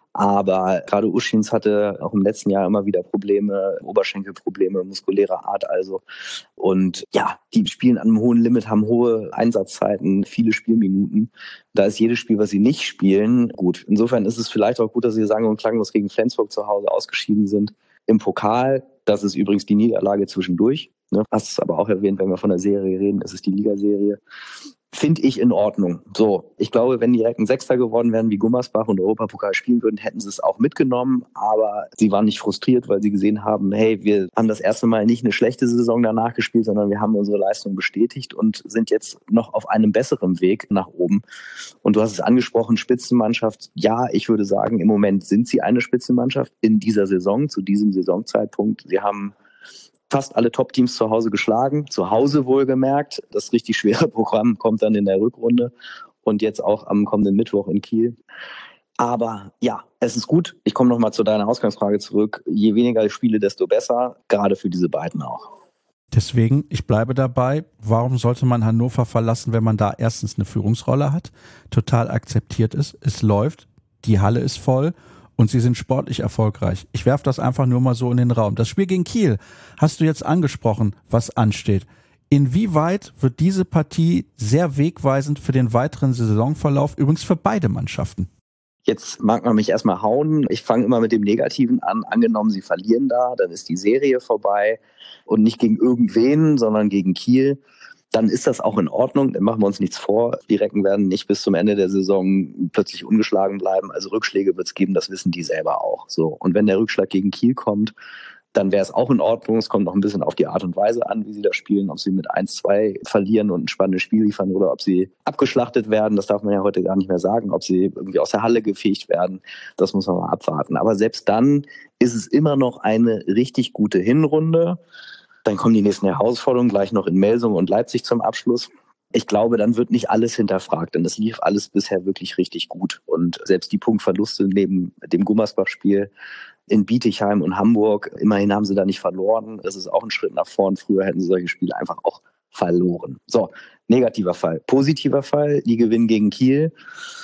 Aber gerade Uschins hatte auch im letzten Jahr immer wieder Probleme, Oberschenkelprobleme, muskulärer Art also. Und ja, die spielen an einem hohen Limit, haben hohe Einsatzzeiten, viele Spielminuten. Da ist jedes Spiel, was sie nicht spielen, gut. Insofern ist es vielleicht auch gut, dass sie sang- und klanglos gegen Flensburg zu Hause ausgeschieden sind. Im Pokal, das ist übrigens die Niederlage zwischendurch. Ne? Hast es aber auch erwähnt, wenn wir von der Serie reden, es ist die Ligaserie. Finde ich in Ordnung. So, ich glaube, wenn die Recken Sechster geworden wären wie Gummersbach und Europapokal spielen würden, hätten sie es auch mitgenommen. Aber sie waren nicht frustriert, weil sie gesehen haben, hey, wir haben das erste Mal nicht eine schlechte Saison danach gespielt, sondern wir haben unsere Leistung bestätigt und sind jetzt noch auf einem besseren Weg nach oben. Und du hast es angesprochen, Spitzenmannschaft. Ja, ich würde sagen, im Moment sind sie eine Spitzenmannschaft in dieser Saison, zu diesem Saisonzeitpunkt. Sie haben fast alle Top-Teams zu Hause geschlagen, zu Hause wohlgemerkt. Das richtig schwere Programm kommt dann in der Rückrunde und jetzt auch am kommenden Mittwoch in Kiel. Aber ja, es ist gut. Ich komme nochmal zu deiner Ausgangsfrage zurück. Je weniger ich spiele, desto besser, gerade für diese beiden auch. Deswegen, ich bleibe dabei. Warum sollte man Hannover verlassen, wenn man da erstens eine Führungsrolle hat, total akzeptiert ist, es läuft, die Halle ist voll und sie sind sportlich erfolgreich. Ich werfe das einfach nur mal so in den Raum. Das Spiel gegen Kiel hast du jetzt angesprochen, was ansteht. Inwieweit wird diese Partie sehr wegweisend für den weiteren Saisonverlauf, übrigens für beide Mannschaften? Jetzt mag man mich erstmal hauen. Ich fange immer mit dem Negativen an. Angenommen, sie verlieren da, dann ist die Serie vorbei und nicht gegen irgendwen, sondern gegen Kiel. Dann ist das auch in Ordnung, dann machen wir uns nichts vor. Die Recken werden nicht bis zum Ende der Saison plötzlich ungeschlagen bleiben. Also Rückschläge wird es geben, das wissen die selber auch. So. Und wenn der Rückschlag gegen Kiel kommt, dann wäre es auch in Ordnung. Es kommt noch ein bisschen auf die Art und Weise an, wie sie da spielen, ob sie mit 1-2 verlieren und ein spannendes Spiel liefern oder ob sie abgeschlachtet werden. Das darf man ja heute gar nicht mehr sagen, ob sie irgendwie aus der Halle gefegt werden. Das muss man mal abwarten. Aber selbst dann ist es immer noch eine richtig gute Hinrunde. Dann kommen die nächsten Herausforderungen gleich noch in Melsungen und Leipzig zum Abschluss. Ich glaube, dann wird nicht alles hinterfragt, denn es lief alles bisher wirklich richtig gut. Und selbst die Punktverluste neben dem Gummersbach-Spiel in Bietigheim und Hamburg, immerhin haben sie da nicht verloren. Das ist auch ein Schritt nach vorn. Früher hätten sie solche Spiele einfach auch verloren. So, negativer Fall. Positiver Fall, die gewinnen gegen Kiel.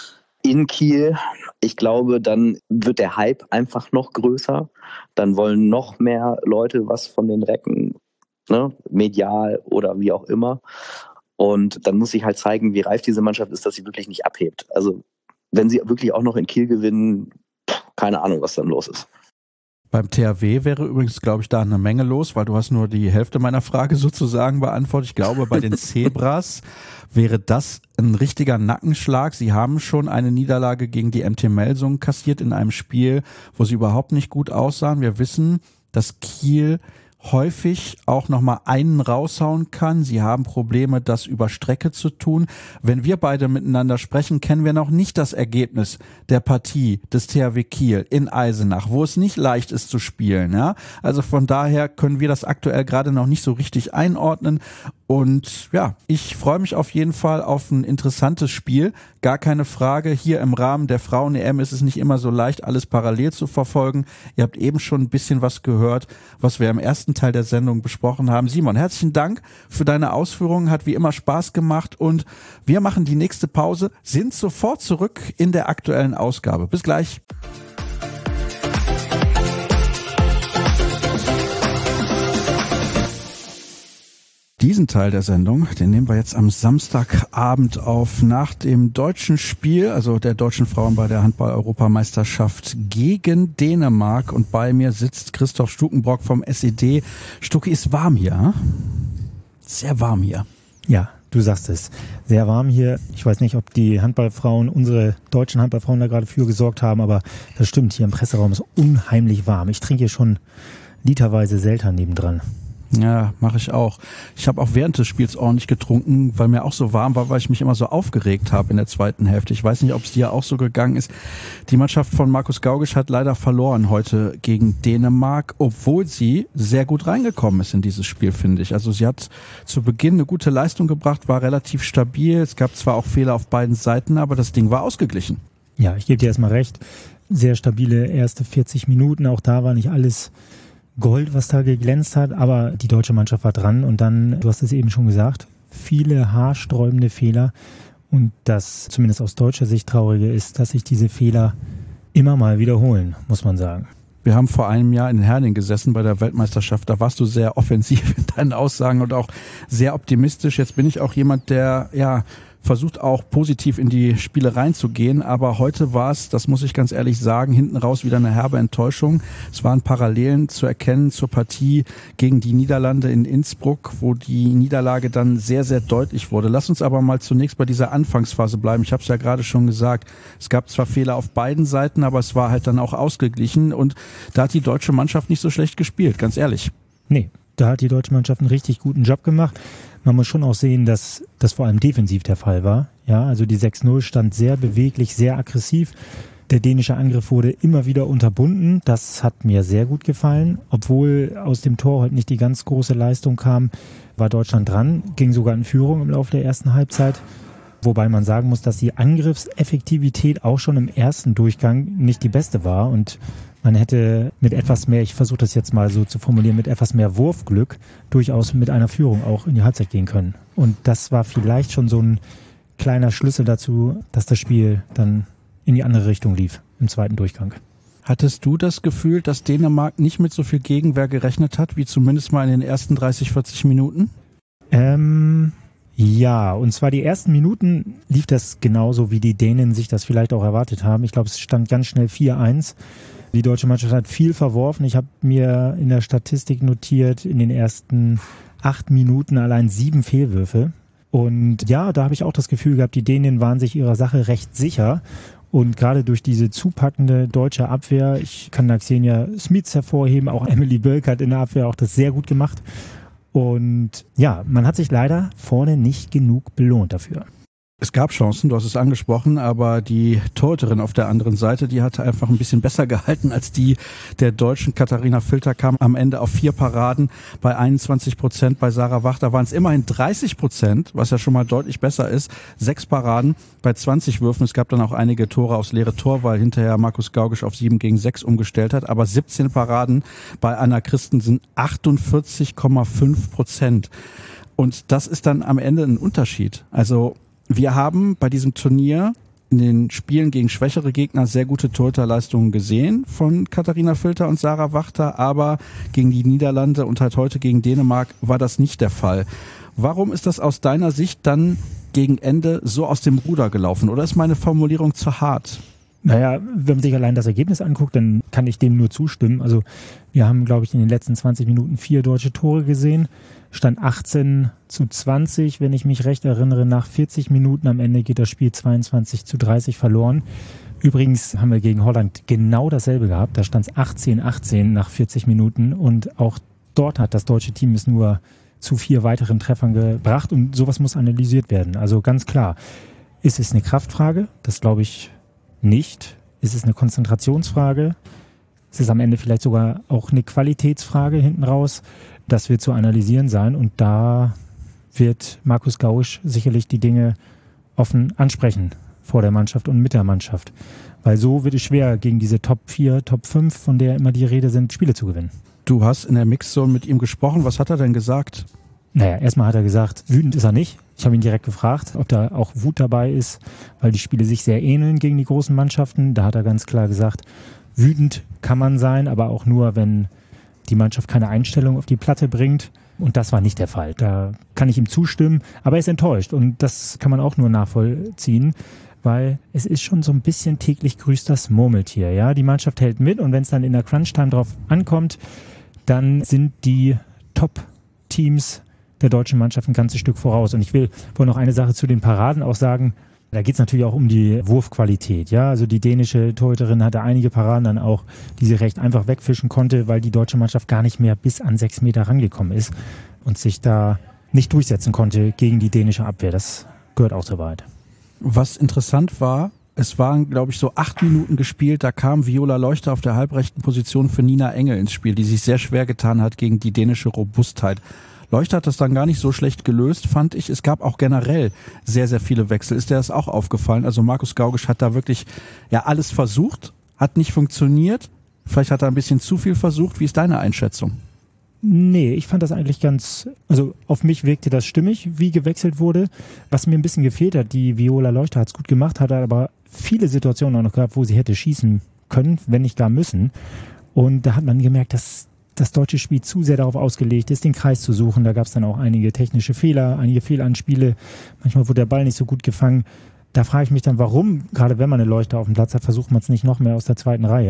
in Kiel. Ich glaube, dann wird der Hype einfach noch größer. Dann wollen noch mehr Leute was von den Recken, ne, medial oder wie auch immer. Und dann muss ich halt zeigen, wie reif diese Mannschaft ist, dass sie wirklich nicht abhebt. Also wenn sie wirklich auch noch in Kiel gewinnen, keine Ahnung, was dann los ist. Beim THW wäre übrigens, glaube ich, da eine Menge los, weil du hast nur die Hälfte meiner Frage sozusagen beantwortet. Ich glaube, bei den Zebras wäre das ein richtiger Nackenschlag. Sie haben schon eine Niederlage gegen die MT Melsungen kassiert in einem Spiel, wo sie überhaupt nicht gut aussahen. Wir wissen, dass Kiel häufig auch nochmal einen raushauen kann. Sie haben Probleme, das über Strecke zu tun. Wenn wir beide miteinander sprechen, kennen wir noch nicht das Ergebnis der Partie des THW Kiel in Eisenach, wo es nicht leicht ist zu spielen. Ja? Also von daher können wir das aktuell gerade noch nicht so richtig einordnen. Und ja, ich freue mich auf jeden Fall auf ein interessantes Spiel. Gar keine Frage. Hier im Rahmen der Frauen-EM ist es nicht immer so leicht, alles parallel zu verfolgen. Ihr habt eben schon ein bisschen was gehört, was wir im ersten Teil der Sendung besprochen haben. Simon, herzlichen Dank für deine Ausführungen. Hat wie immer Spaß gemacht. Und wir machen die nächste Pause, sind sofort zurück in der aktuellen Ausgabe. Bis gleich. Diesen Teil der Sendung, den nehmen wir jetzt am Samstagabend auf nach dem deutschen Spiel, also der deutschen Frauen bei der Handball-Europameisterschaft gegen Dänemark. Und bei mir sitzt Christoph Stukenbrock vom SED. Stucki, ist warm hier, hm? Sehr warm hier. Ja, du sagst es. Sehr warm hier. Ich weiß nicht, ob die Handballfrauen, unsere deutschen Handballfrauen da gerade für gesorgt haben, aber das stimmt. Hier im Presseraum ist unheimlich warm. Ich trinke hier schon literweise Seltern nebendran. Ja, mache ich auch. Ich habe auch während des Spiels ordentlich getrunken, weil mir auch so warm war, weil ich mich immer so aufgeregt habe in der zweiten Hälfte. Ich weiß nicht, ob es dir auch so gegangen ist. Die Mannschaft von Markus Gaugisch hat leider verloren heute gegen Dänemark, obwohl sie sehr gut reingekommen ist in dieses Spiel, finde ich. Also sie hat zu Beginn eine gute Leistung gebracht, war relativ stabil. Es gab zwar auch Fehler auf beiden Seiten, aber das Ding war ausgeglichen. Ja, ich gebe dir erstmal recht. Sehr stabile erste 40 Minuten. Auch da war nicht alles Gold, was da geglänzt hat, aber die deutsche Mannschaft war dran und dann, du hast es eben schon gesagt, viele haarsträubende Fehler und das zumindest aus deutscher Sicht Traurige ist, dass sich diese Fehler immer mal wiederholen, muss man sagen. Wir haben vor einem Jahr in Herding gesessen bei der Weltmeisterschaft, da warst du sehr offensiv in deinen Aussagen und auch sehr optimistisch. Jetzt bin ich auch jemand, der versucht auch positiv in die Spiele reinzugehen, aber heute war es, das muss ich ganz ehrlich sagen, hinten raus wieder eine herbe Enttäuschung. Es waren Parallelen zu erkennen zur Partie gegen die Niederlande in Innsbruck, wo die Niederlage dann sehr, sehr deutlich wurde. Lass uns aber mal zunächst bei dieser Anfangsphase bleiben. Ich habe es ja gerade schon gesagt, es gab zwar Fehler auf beiden Seiten, aber es war halt dann auch ausgeglichen und da hat die deutsche Mannschaft nicht so schlecht gespielt, ganz ehrlich. Nee, da hat die deutsche Mannschaft einen richtig guten Job gemacht. Man muss schon auch sehen, dass das vor allem defensiv der Fall war. Ja, also die 6-0 stand sehr beweglich, sehr aggressiv. Der dänische Angriff wurde immer wieder unterbunden. Das hat mir sehr gut gefallen. Obwohl aus dem Tor heute nicht die ganz große Leistung kam, war Deutschland dran, ging sogar in Führung im Laufe der ersten Halbzeit. Wobei man sagen muss, dass die Angriffseffektivität auch schon im ersten Durchgang nicht die beste war und man hätte mit etwas mehr, ich versuche das jetzt mal so zu formulieren, mit etwas mehr Wurfglück durchaus mit einer Führung auch in die Halbzeit gehen können. Und das war vielleicht schon so ein kleiner Schlüssel dazu, dass das Spiel dann in die andere Richtung lief im zweiten Durchgang. Hattest du das Gefühl, dass Dänemark nicht mit so viel Gegenwehr gerechnet hat, wie zumindest mal in den ersten 30, 40 Minuten? Ja, und zwar die ersten Minuten lief das genauso, wie die Dänen sich das vielleicht auch erwartet haben. Ich glaube, es stand ganz schnell 4-1. Die deutsche Mannschaft hat viel verworfen. Ich habe mir in der Statistik notiert, in den ersten 8 Minuten allein 7 Fehlwürfe. Und ja, da habe ich auch das Gefühl gehabt, die Dänen waren sich ihrer Sache recht sicher. Und gerade durch diese zupackende deutsche Abwehr, ich kann da Xenia Smits hervorheben, auch Emily Bölk hat in der Abwehr auch das sehr gut gemacht. Und ja, man hat sich leider vorne nicht genug belohnt dafür. Es gab Chancen, du hast es angesprochen, aber die Torhüterin auf der anderen Seite, die hatte einfach ein bisschen besser gehalten als die der Deutschen. Katharina Filter kam am Ende auf 4 Paraden bei 21%. Bei Sarah Wachter waren es immerhin 30%, was ja schon mal deutlich besser ist. 6 Paraden bei 20 Würfen. Es gab dann auch einige Tore aus leere Tor, weil hinterher Markus Gaugisch auf 7-6 umgestellt hat. Aber 17 Paraden bei Anna Christensen, 48,5%. Und das ist dann am Ende ein Unterschied. Also wir haben bei diesem Turnier in den Spielen gegen schwächere Gegner sehr gute Torhüterleistungen gesehen von Katharina Filter und Sarah Wachter, aber gegen die Niederlande und halt heute gegen Dänemark war das nicht der Fall. Warum ist das aus deiner Sicht dann gegen Ende so aus dem Ruder gelaufen? Oder ist meine Formulierung zu hart? Naja, wenn man sich allein das Ergebnis anguckt, dann kann ich dem nur zustimmen. Also wir haben, glaube ich, in den letzten 20 Minuten 4 deutsche Tore gesehen. Stand 18:20, wenn ich mich recht erinnere, nach 40 Minuten. Am Ende geht das Spiel 22:30 verloren. Übrigens haben wir gegen Holland genau dasselbe gehabt. Da stand es 18:18 nach 40 Minuten. Und auch dort hat das deutsche Team es nur zu 4 weiteren Treffern gebracht. Und sowas muss analysiert werden. Also ganz klar, ist es eine Kraftfrage? Das glaube ich nicht. Ist es eine Konzentrationsfrage? Ist es am Ende vielleicht sogar auch eine Qualitätsfrage hinten raus? Das wird zu analysieren sein und da wird Markus Gaugisch sicherlich die Dinge offen ansprechen vor der Mannschaft und mit der Mannschaft. Weil so wird es schwer, gegen diese Top 4, Top 5, von der immer die Rede sind, Spiele zu gewinnen. Du hast in der Mixzone mit ihm gesprochen. Was hat er denn gesagt? Naja, erstmal hat er gesagt, wütend ist er nicht. Ich habe ihn direkt gefragt, ob da auch Wut dabei ist, weil die Spiele sich sehr ähneln gegen die großen Mannschaften. Da hat er ganz klar gesagt, wütend kann man sein, aber auch nur, wenn die Mannschaft keine Einstellung auf die Platte bringt. Und das war nicht der Fall. Da kann ich ihm zustimmen, aber er ist enttäuscht. Und das kann man auch nur nachvollziehen, weil es ist schon so ein bisschen täglich grüßt das Murmeltier. Ja? Die Mannschaft hält mit und wenn es dann in der Crunch-Time drauf ankommt, dann sind die Top-Teams der deutschen Mannschaft ein ganzes Stück voraus. Und ich will wohl noch eine Sache zu den Paraden auch sagen. Da geht es natürlich auch um die Wurfqualität. Ja, also die dänische Torhüterin hatte einige Paraden dann auch, die sie recht einfach wegfischen konnte, weil die deutsche Mannschaft gar nicht mehr bis an 6 Meter rangekommen ist und sich da nicht durchsetzen konnte gegen die dänische Abwehr. Das gehört auch so weit. Was interessant war, es waren, glaube ich, so 8 Minuten gespielt, da kam Viola Leuchter auf der halbrechten Position für Nina Engel ins Spiel, die sich sehr schwer getan hat gegen die dänische Robustheit. Leuchter hat das dann gar nicht so schlecht gelöst, fand ich. Es gab auch generell sehr, sehr viele Wechsel. Ist dir das auch aufgefallen? Also Markus Gaugisch hat da wirklich alles versucht, hat nicht funktioniert. Vielleicht hat er ein bisschen zu viel versucht. Wie ist deine Einschätzung? Nee, ich fand das eigentlich also auf mich wirkte das stimmig, wie gewechselt wurde. Was mir ein bisschen gefehlt hat, die Viola Leuchter hat es gut gemacht, hat aber viele Situationen auch noch gehabt, wo sie hätte schießen können, wenn nicht gar müssen. Und da hat man gemerkt, dass das deutsche Spiel zu sehr darauf ausgelegt ist, den Kreis zu suchen. Da gab es dann auch einige technische Fehler, einige Fehlanspiele. Manchmal wurde der Ball nicht so gut gefangen. Da frage ich mich dann, warum, gerade wenn man eine Leuchte auf dem Platz hat, versucht man es nicht noch mehr aus der zweiten Reihe.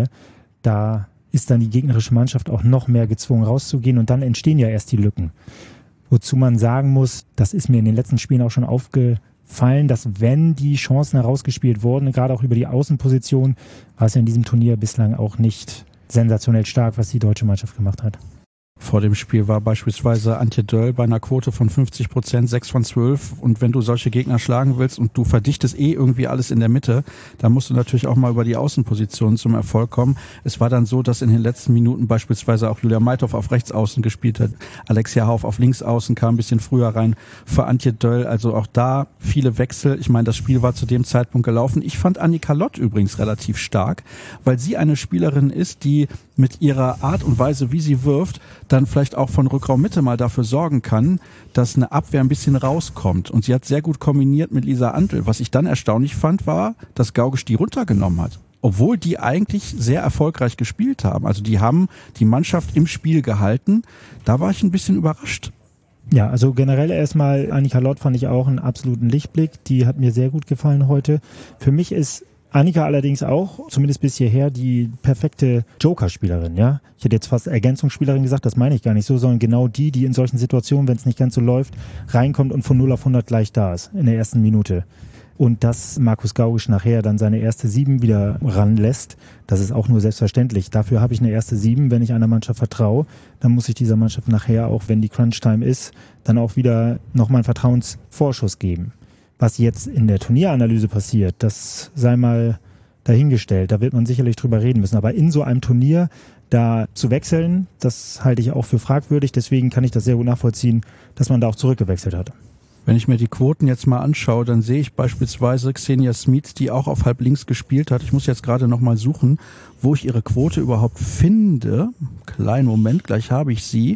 Da ist dann die gegnerische Mannschaft auch noch mehr gezwungen rauszugehen und dann entstehen ja erst die Lücken. Wozu man sagen muss, das ist mir in den letzten Spielen auch schon aufgefallen, dass wenn die Chancen herausgespielt wurden, gerade auch über die Außenposition, war es ja in diesem Turnier bislang auch nicht sensationell stark, was die deutsche Mannschaft gemacht hat. Vor dem Spiel war beispielsweise Antje Döll bei einer Quote von 50%, 6 von 12. Und wenn du solche Gegner schlagen willst und du verdichtest irgendwie alles in der Mitte, dann musst du natürlich auch mal über die Außenpositionen zum Erfolg kommen. Es war dann so, dass in den letzten Minuten beispielsweise auch Julia Meithoff auf Rechtsaußen gespielt hat. Alexia Hauf auf Linksaußen kam ein bisschen früher rein für Antje Döll. Also auch da viele Wechsel. Ich meine, das Spiel war zu dem Zeitpunkt gelaufen. Ich fand Annika Lott übrigens relativ stark, weil sie eine Spielerin ist, die mit ihrer Art und Weise, wie sie wirft, dann vielleicht auch von Rückraummitte mal dafür sorgen kann, dass eine Abwehr ein bisschen rauskommt. Und sie hat sehr gut kombiniert mit Lisa Antl. Was ich dann erstaunlich fand, war, dass Gaugisch die runtergenommen hat. Obwohl die eigentlich sehr erfolgreich gespielt haben. Also die haben die Mannschaft im Spiel gehalten. Da war ich ein bisschen überrascht. Ja, also generell erstmal Annika Lott fand ich auch einen absoluten Lichtblick. Die hat mir sehr gut gefallen heute. Für mich ist Annika allerdings auch, zumindest bis hierher, die perfekte Joker-Spielerin, ja. Ich hätte jetzt fast Ergänzungsspielerin gesagt, das meine ich gar nicht so, sondern genau die in solchen Situationen, wenn es nicht ganz so läuft, reinkommt und von 0 auf 100 gleich da ist, in der ersten Minute. Und dass Markus Gaugisch nachher dann seine erste 7 wieder ranlässt, das ist auch nur selbstverständlich. Dafür habe ich eine erste 7, wenn ich einer Mannschaft vertraue, dann muss ich dieser Mannschaft nachher, auch wenn die Crunch-Time ist, dann auch wieder nochmal einen Vertrauensvorschuss geben. Was jetzt in der Turnieranalyse passiert, das sei mal dahingestellt. Da wird man sicherlich drüber reden müssen. Aber in so einem Turnier da zu wechseln, das halte ich auch für fragwürdig. Deswegen kann ich das sehr gut nachvollziehen, dass man da auch zurückgewechselt hat. Wenn ich mir die Quoten jetzt mal anschaue, dann sehe ich beispielsweise Xenia Smits, die auch auf halb links gespielt hat. Ich muss jetzt gerade noch mal suchen, wo ich ihre Quote überhaupt finde. Kleinen Moment, gleich habe ich sie.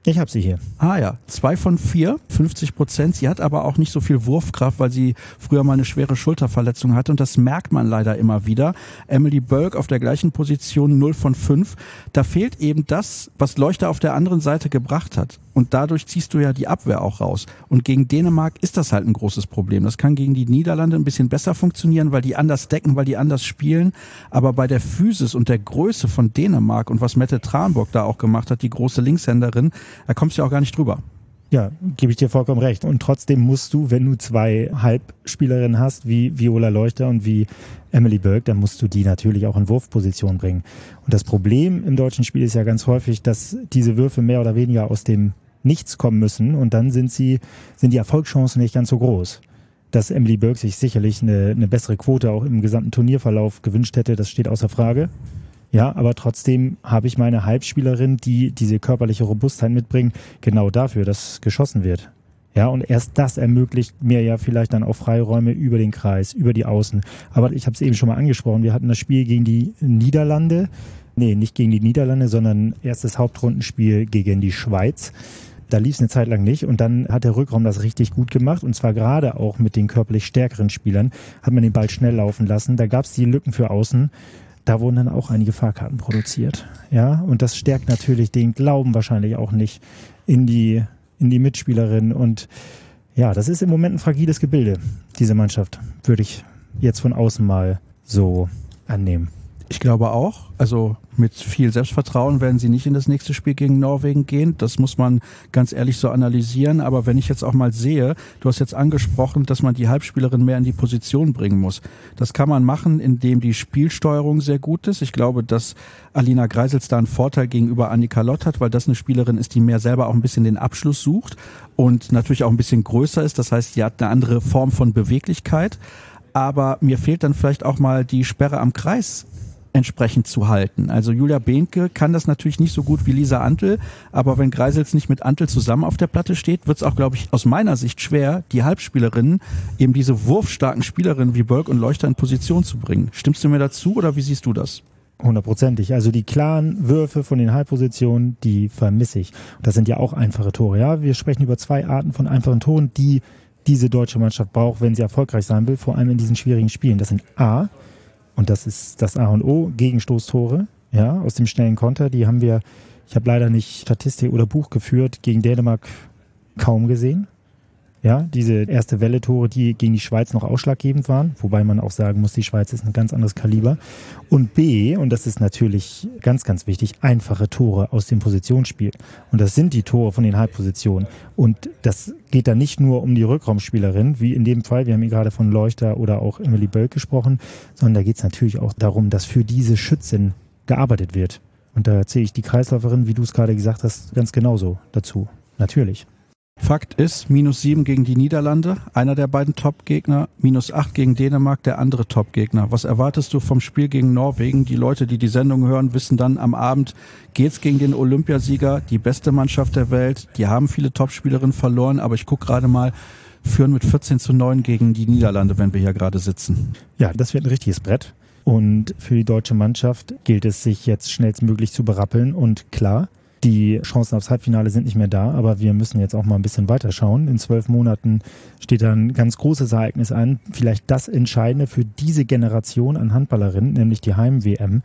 Ich habe sie hier. Ah ja, 2 von 4, 50%. Sie hat aber auch nicht so viel Wurfkraft, weil sie früher mal eine schwere Schulterverletzung hatte und das merkt man leider immer wieder. Emily Burke auf der gleichen Position 0 von 5. Da fehlt eben das, was Leuchter auf der anderen Seite gebracht hat. Und dadurch ziehst du ja die Abwehr auch raus. Und gegen Dänemark ist das halt ein großes Problem. Das kann gegen die Niederlande ein bisschen besser funktionieren, weil die anders decken, weil die anders spielen. Aber bei der Physis und der Größe von Dänemark und was Mette Tranborg da auch gemacht hat, die große Linkshänderin, da kommst du ja auch gar nicht drüber. Ja, gebe ich dir vollkommen recht. Und trotzdem musst du, wenn du 2 Halbspielerinnen hast, wie Viola Leuchter und wie Emily Burke, dann musst du die natürlich auch in Wurfposition bringen. Und das Problem im deutschen Spiel ist ja ganz häufig, dass diese Würfe mehr oder weniger aus dem Nichts kommen müssen und dann sind die Erfolgschancen nicht ganz so groß. Dass Emily Burke sich sicherlich eine bessere Quote auch im gesamten Turnierverlauf gewünscht hätte, das steht außer Frage. Ja, aber trotzdem habe ich meine Halbspielerin, die diese körperliche Robustheit mitbringen, genau dafür, dass geschossen wird. Ja, und erst das ermöglicht mir ja vielleicht dann auch Freiräume über den Kreis, über die Außen. Aber ich habe es eben schon mal angesprochen, wir hatten das Spiel gegen die Niederlande. Nee, nicht gegen die Niederlande, sondern erstes Hauptrundenspiel gegen die Schweiz. Da lief es eine Zeit lang nicht und dann hat der Rückraum das richtig gut gemacht und zwar gerade auch mit den körperlich stärkeren Spielern hat man den Ball schnell laufen lassen. Da gab es die Lücken für außen. Da wurden dann auch einige Fahrkarten produziert. Ja, und das stärkt natürlich den Glauben wahrscheinlich auch nicht in die Mitspielerin. Und ja, das ist im Moment ein fragiles Gebilde, diese Mannschaft, würde ich jetzt von außen mal so annehmen. Ich glaube auch, also mit viel Selbstvertrauen werden sie nicht in das nächste Spiel gegen Norwegen gehen. Das muss man ganz ehrlich so analysieren. Aber wenn ich jetzt auch mal sehe, du hast jetzt angesprochen, dass man die Halbspielerin mehr in die Position bringen muss. Das kann man machen, indem die Spielsteuerung sehr gut ist. Ich glaube, dass Alina Greisels da einen Vorteil gegenüber Annika Lott hat, weil das eine Spielerin ist, die mehr selber auch ein bisschen den Abschluss sucht und natürlich auch ein bisschen größer ist. Das heißt, sie hat eine andere Form von Beweglichkeit. Aber mir fehlt dann vielleicht auch mal die Sperre am Kreis entsprechend zu halten. Also Julia Behnke kann das natürlich nicht so gut wie Lisa Antl, aber wenn Greisels nicht mit Antl zusammen auf der Platte steht, wird es auch, glaube ich, aus meiner Sicht schwer, die Halbspielerinnen, eben diese wurfstarken Spielerinnen wie Burke und Leuchter in Position zu bringen. Stimmst du mir dazu oder wie siehst du das? 100%. Also die klaren Würfe von den Halbpositionen, die vermisse ich. Das sind ja auch einfache Tore. Ja, wir sprechen über 2 Arten von einfachen Toren, die diese deutsche Mannschaft braucht, wenn sie erfolgreich sein will, vor allem in diesen schwierigen Spielen. Das sind A, und das ist das A und O, Gegenstoßtore, ja, aus dem schnellen Konter. Die haben wir, ich habe leider nicht Statistik oder Buch geführt, gegen Dänemark kaum gesehen. Ja, diese erste Welle-Tore, die gegen die Schweiz noch ausschlaggebend waren, wobei man auch sagen muss, die Schweiz ist ein ganz anderes Kaliber. Und B, und das ist natürlich ganz, ganz wichtig, einfache Tore aus dem Positionsspiel. Und das sind die Tore von den Halbpositionen. Und das geht dann nicht nur um die Rückraumspielerin, wie in dem Fall, wir haben hier gerade von Leuchter oder auch Emily Burke gesprochen, sondern da geht es natürlich auch darum, dass für diese Schützin gearbeitet wird. Und da zähle ich die Kreisläuferin, wie du es gerade gesagt hast, ganz genauso dazu. Natürlich. Fakt ist, -7 gegen die Niederlande, einer der beiden Top-Gegner, -8 gegen Dänemark, der andere Top-Gegner. Was erwartest du vom Spiel gegen Norwegen? Die Leute, die die Sendung hören, wissen dann, am Abend geht's gegen den Olympiasieger, die beste Mannschaft der Welt. Die haben viele Top-Spielerinnen verloren, aber ich gucke gerade mal, führen mit 14:9 gegen die Niederlande, wenn wir hier gerade sitzen. Ja, das wird ein richtiges Brett. Und für die deutsche Mannschaft gilt es, sich jetzt schnellstmöglich zu berappeln. Und klar, die Chancen aufs Halbfinale sind nicht mehr da, aber wir müssen jetzt auch mal ein bisschen weiterschauen. In 12 Monaten steht da ein ganz großes Ereignis an, vielleicht das Entscheidende für diese Generation an Handballerinnen, nämlich die Heim-WM.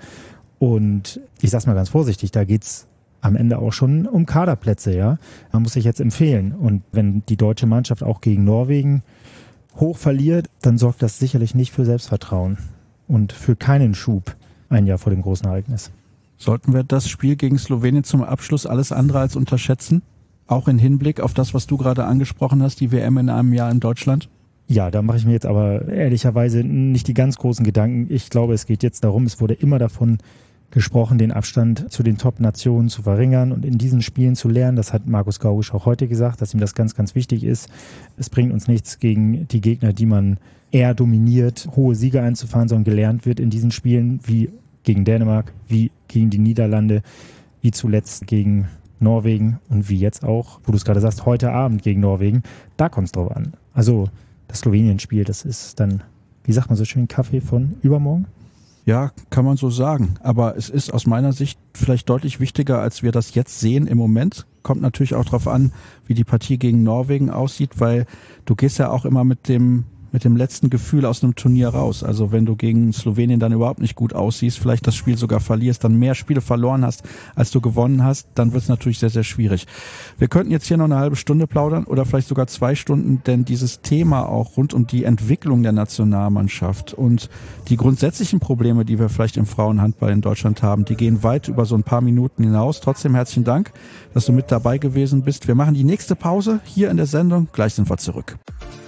Und ich sag's mal ganz vorsichtig, da geht's am Ende auch schon um Kaderplätze, ja. Man muss sich jetzt empfehlen. Und wenn die deutsche Mannschaft auch gegen Norwegen hoch verliert, dann sorgt das sicherlich nicht für Selbstvertrauen und für keinen Schub ein Jahr vor dem großen Ereignis. Sollten wir das Spiel gegen Slowenien zum Abschluss alles andere als unterschätzen? Auch in Hinblick auf das, was du gerade angesprochen hast, die WM in einem Jahr in Deutschland? Ja, da mache ich mir jetzt aber ehrlicherweise nicht die ganz großen Gedanken. Ich glaube, es geht jetzt darum, es wurde immer davon gesprochen, den Abstand zu den Top-Nationen zu verringern und in diesen Spielen zu lernen. Das hat Markus Gaugisch auch heute gesagt, dass ihm das ganz, ganz wichtig ist. Es bringt uns nichts gegen die Gegner, die man eher dominiert, hohe Siege einzufahren, sondern gelernt wird in diesen Spielen, wie gegen Dänemark, wie gegen die Niederlande, wie zuletzt gegen Norwegen und wie jetzt auch, wo du es gerade sagst, heute Abend gegen Norwegen. Da kommt es drauf an. Also das Slowenien-Spiel, das ist dann, wie sagt man so schön, Kaffee von übermorgen? Ja, kann man so sagen. Aber es ist aus meiner Sicht vielleicht deutlich wichtiger, als wir das jetzt sehen im Moment. Kommt natürlich auch darauf an, wie die Partie gegen Norwegen aussieht, weil du gehst ja auch immer mit dem letzten Gefühl aus einem Turnier raus. Also wenn du gegen Slowenien dann überhaupt nicht gut aussiehst, vielleicht das Spiel sogar verlierst, dann mehr Spiele verloren hast, als du gewonnen hast, dann wird es natürlich sehr, sehr schwierig. Wir könnten jetzt hier noch eine halbe Stunde plaudern oder vielleicht sogar 2 Stunden, denn dieses Thema auch rund um die Entwicklung der Nationalmannschaft und die grundsätzlichen Probleme, die wir vielleicht im Frauenhandball in Deutschland haben, die gehen weit über so ein paar Minuten hinaus. Trotzdem herzlichen Dank, dass du mit dabei gewesen bist. Wir machen die nächste Pause hier in der Sendung. Gleich sind wir zurück.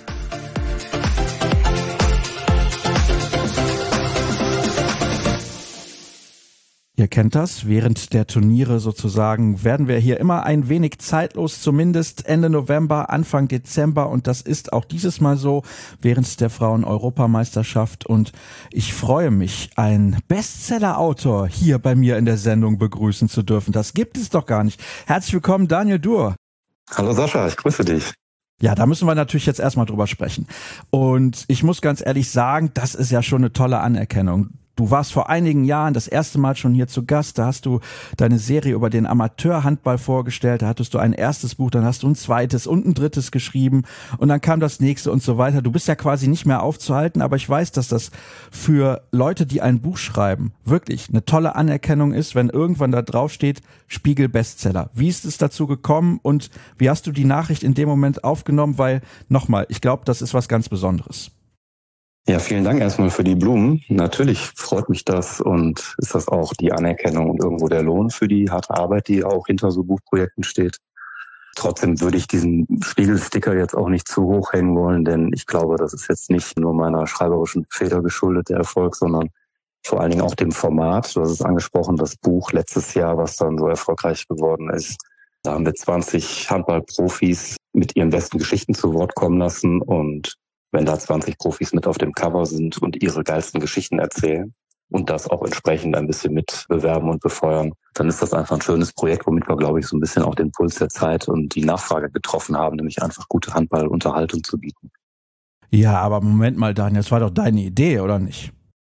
Ihr kennt das, während der Turniere sozusagen werden wir hier immer ein wenig zeitlos, zumindest Ende November, Anfang Dezember, und das ist auch dieses Mal so während der Frauen-Europameisterschaft, und ich freue mich, einen Bestseller-Autor hier bei mir in der Sendung begrüßen zu dürfen. Das gibt es doch gar nicht. Herzlich willkommen, Daniel Duhr. Hallo Sascha, ich grüße dich. Ja, da müssen wir natürlich jetzt erstmal drüber sprechen. Und ich muss ganz ehrlich sagen, das ist ja schon eine tolle Anerkennung. Du warst vor einigen Jahren das erste Mal schon hier zu Gast, da hast du deine Serie über den Amateurhandball vorgestellt, da hattest du ein erstes Buch, dann hast du ein zweites und ein drittes geschrieben und dann kam das nächste und so weiter. Du bist ja quasi nicht mehr aufzuhalten, aber ich weiß, dass das für Leute, die ein Buch schreiben, wirklich eine tolle Anerkennung ist, wenn irgendwann da drauf steht, Spiegel Bestseller. Wie ist es dazu gekommen und wie hast du die Nachricht in dem Moment aufgenommen? Weil, nochmal, ich glaube, das ist was ganz Besonderes. Ja, vielen Dank erstmal für die Blumen. Natürlich freut mich das und ist das auch die Anerkennung und irgendwo der Lohn für die harte Arbeit, die auch hinter so Buchprojekten steht. Trotzdem würde ich diesen Spiegelsticker jetzt auch nicht zu hoch hängen wollen, denn ich glaube, das ist jetzt nicht nur meiner schreiberischen Feder geschuldet, der Erfolg, sondern vor allen Dingen auch dem Format. Du hast es angesprochen, das Buch letztes Jahr, was dann so erfolgreich geworden ist. Da haben wir 20 Handballprofis mit ihren besten Geschichten zu Wort kommen lassen, und wenn da 20 Profis mit auf dem Cover sind und ihre geilsten Geschichten erzählen und das auch entsprechend ein bisschen mitbewerben und befeuern, dann ist das einfach ein schönes Projekt, womit wir, glaube ich, so ein bisschen auch den Puls der Zeit und die Nachfrage getroffen haben, nämlich einfach gute Handballunterhaltung zu bieten. Ja, aber Moment mal, Daniel, das war doch deine Idee, oder nicht?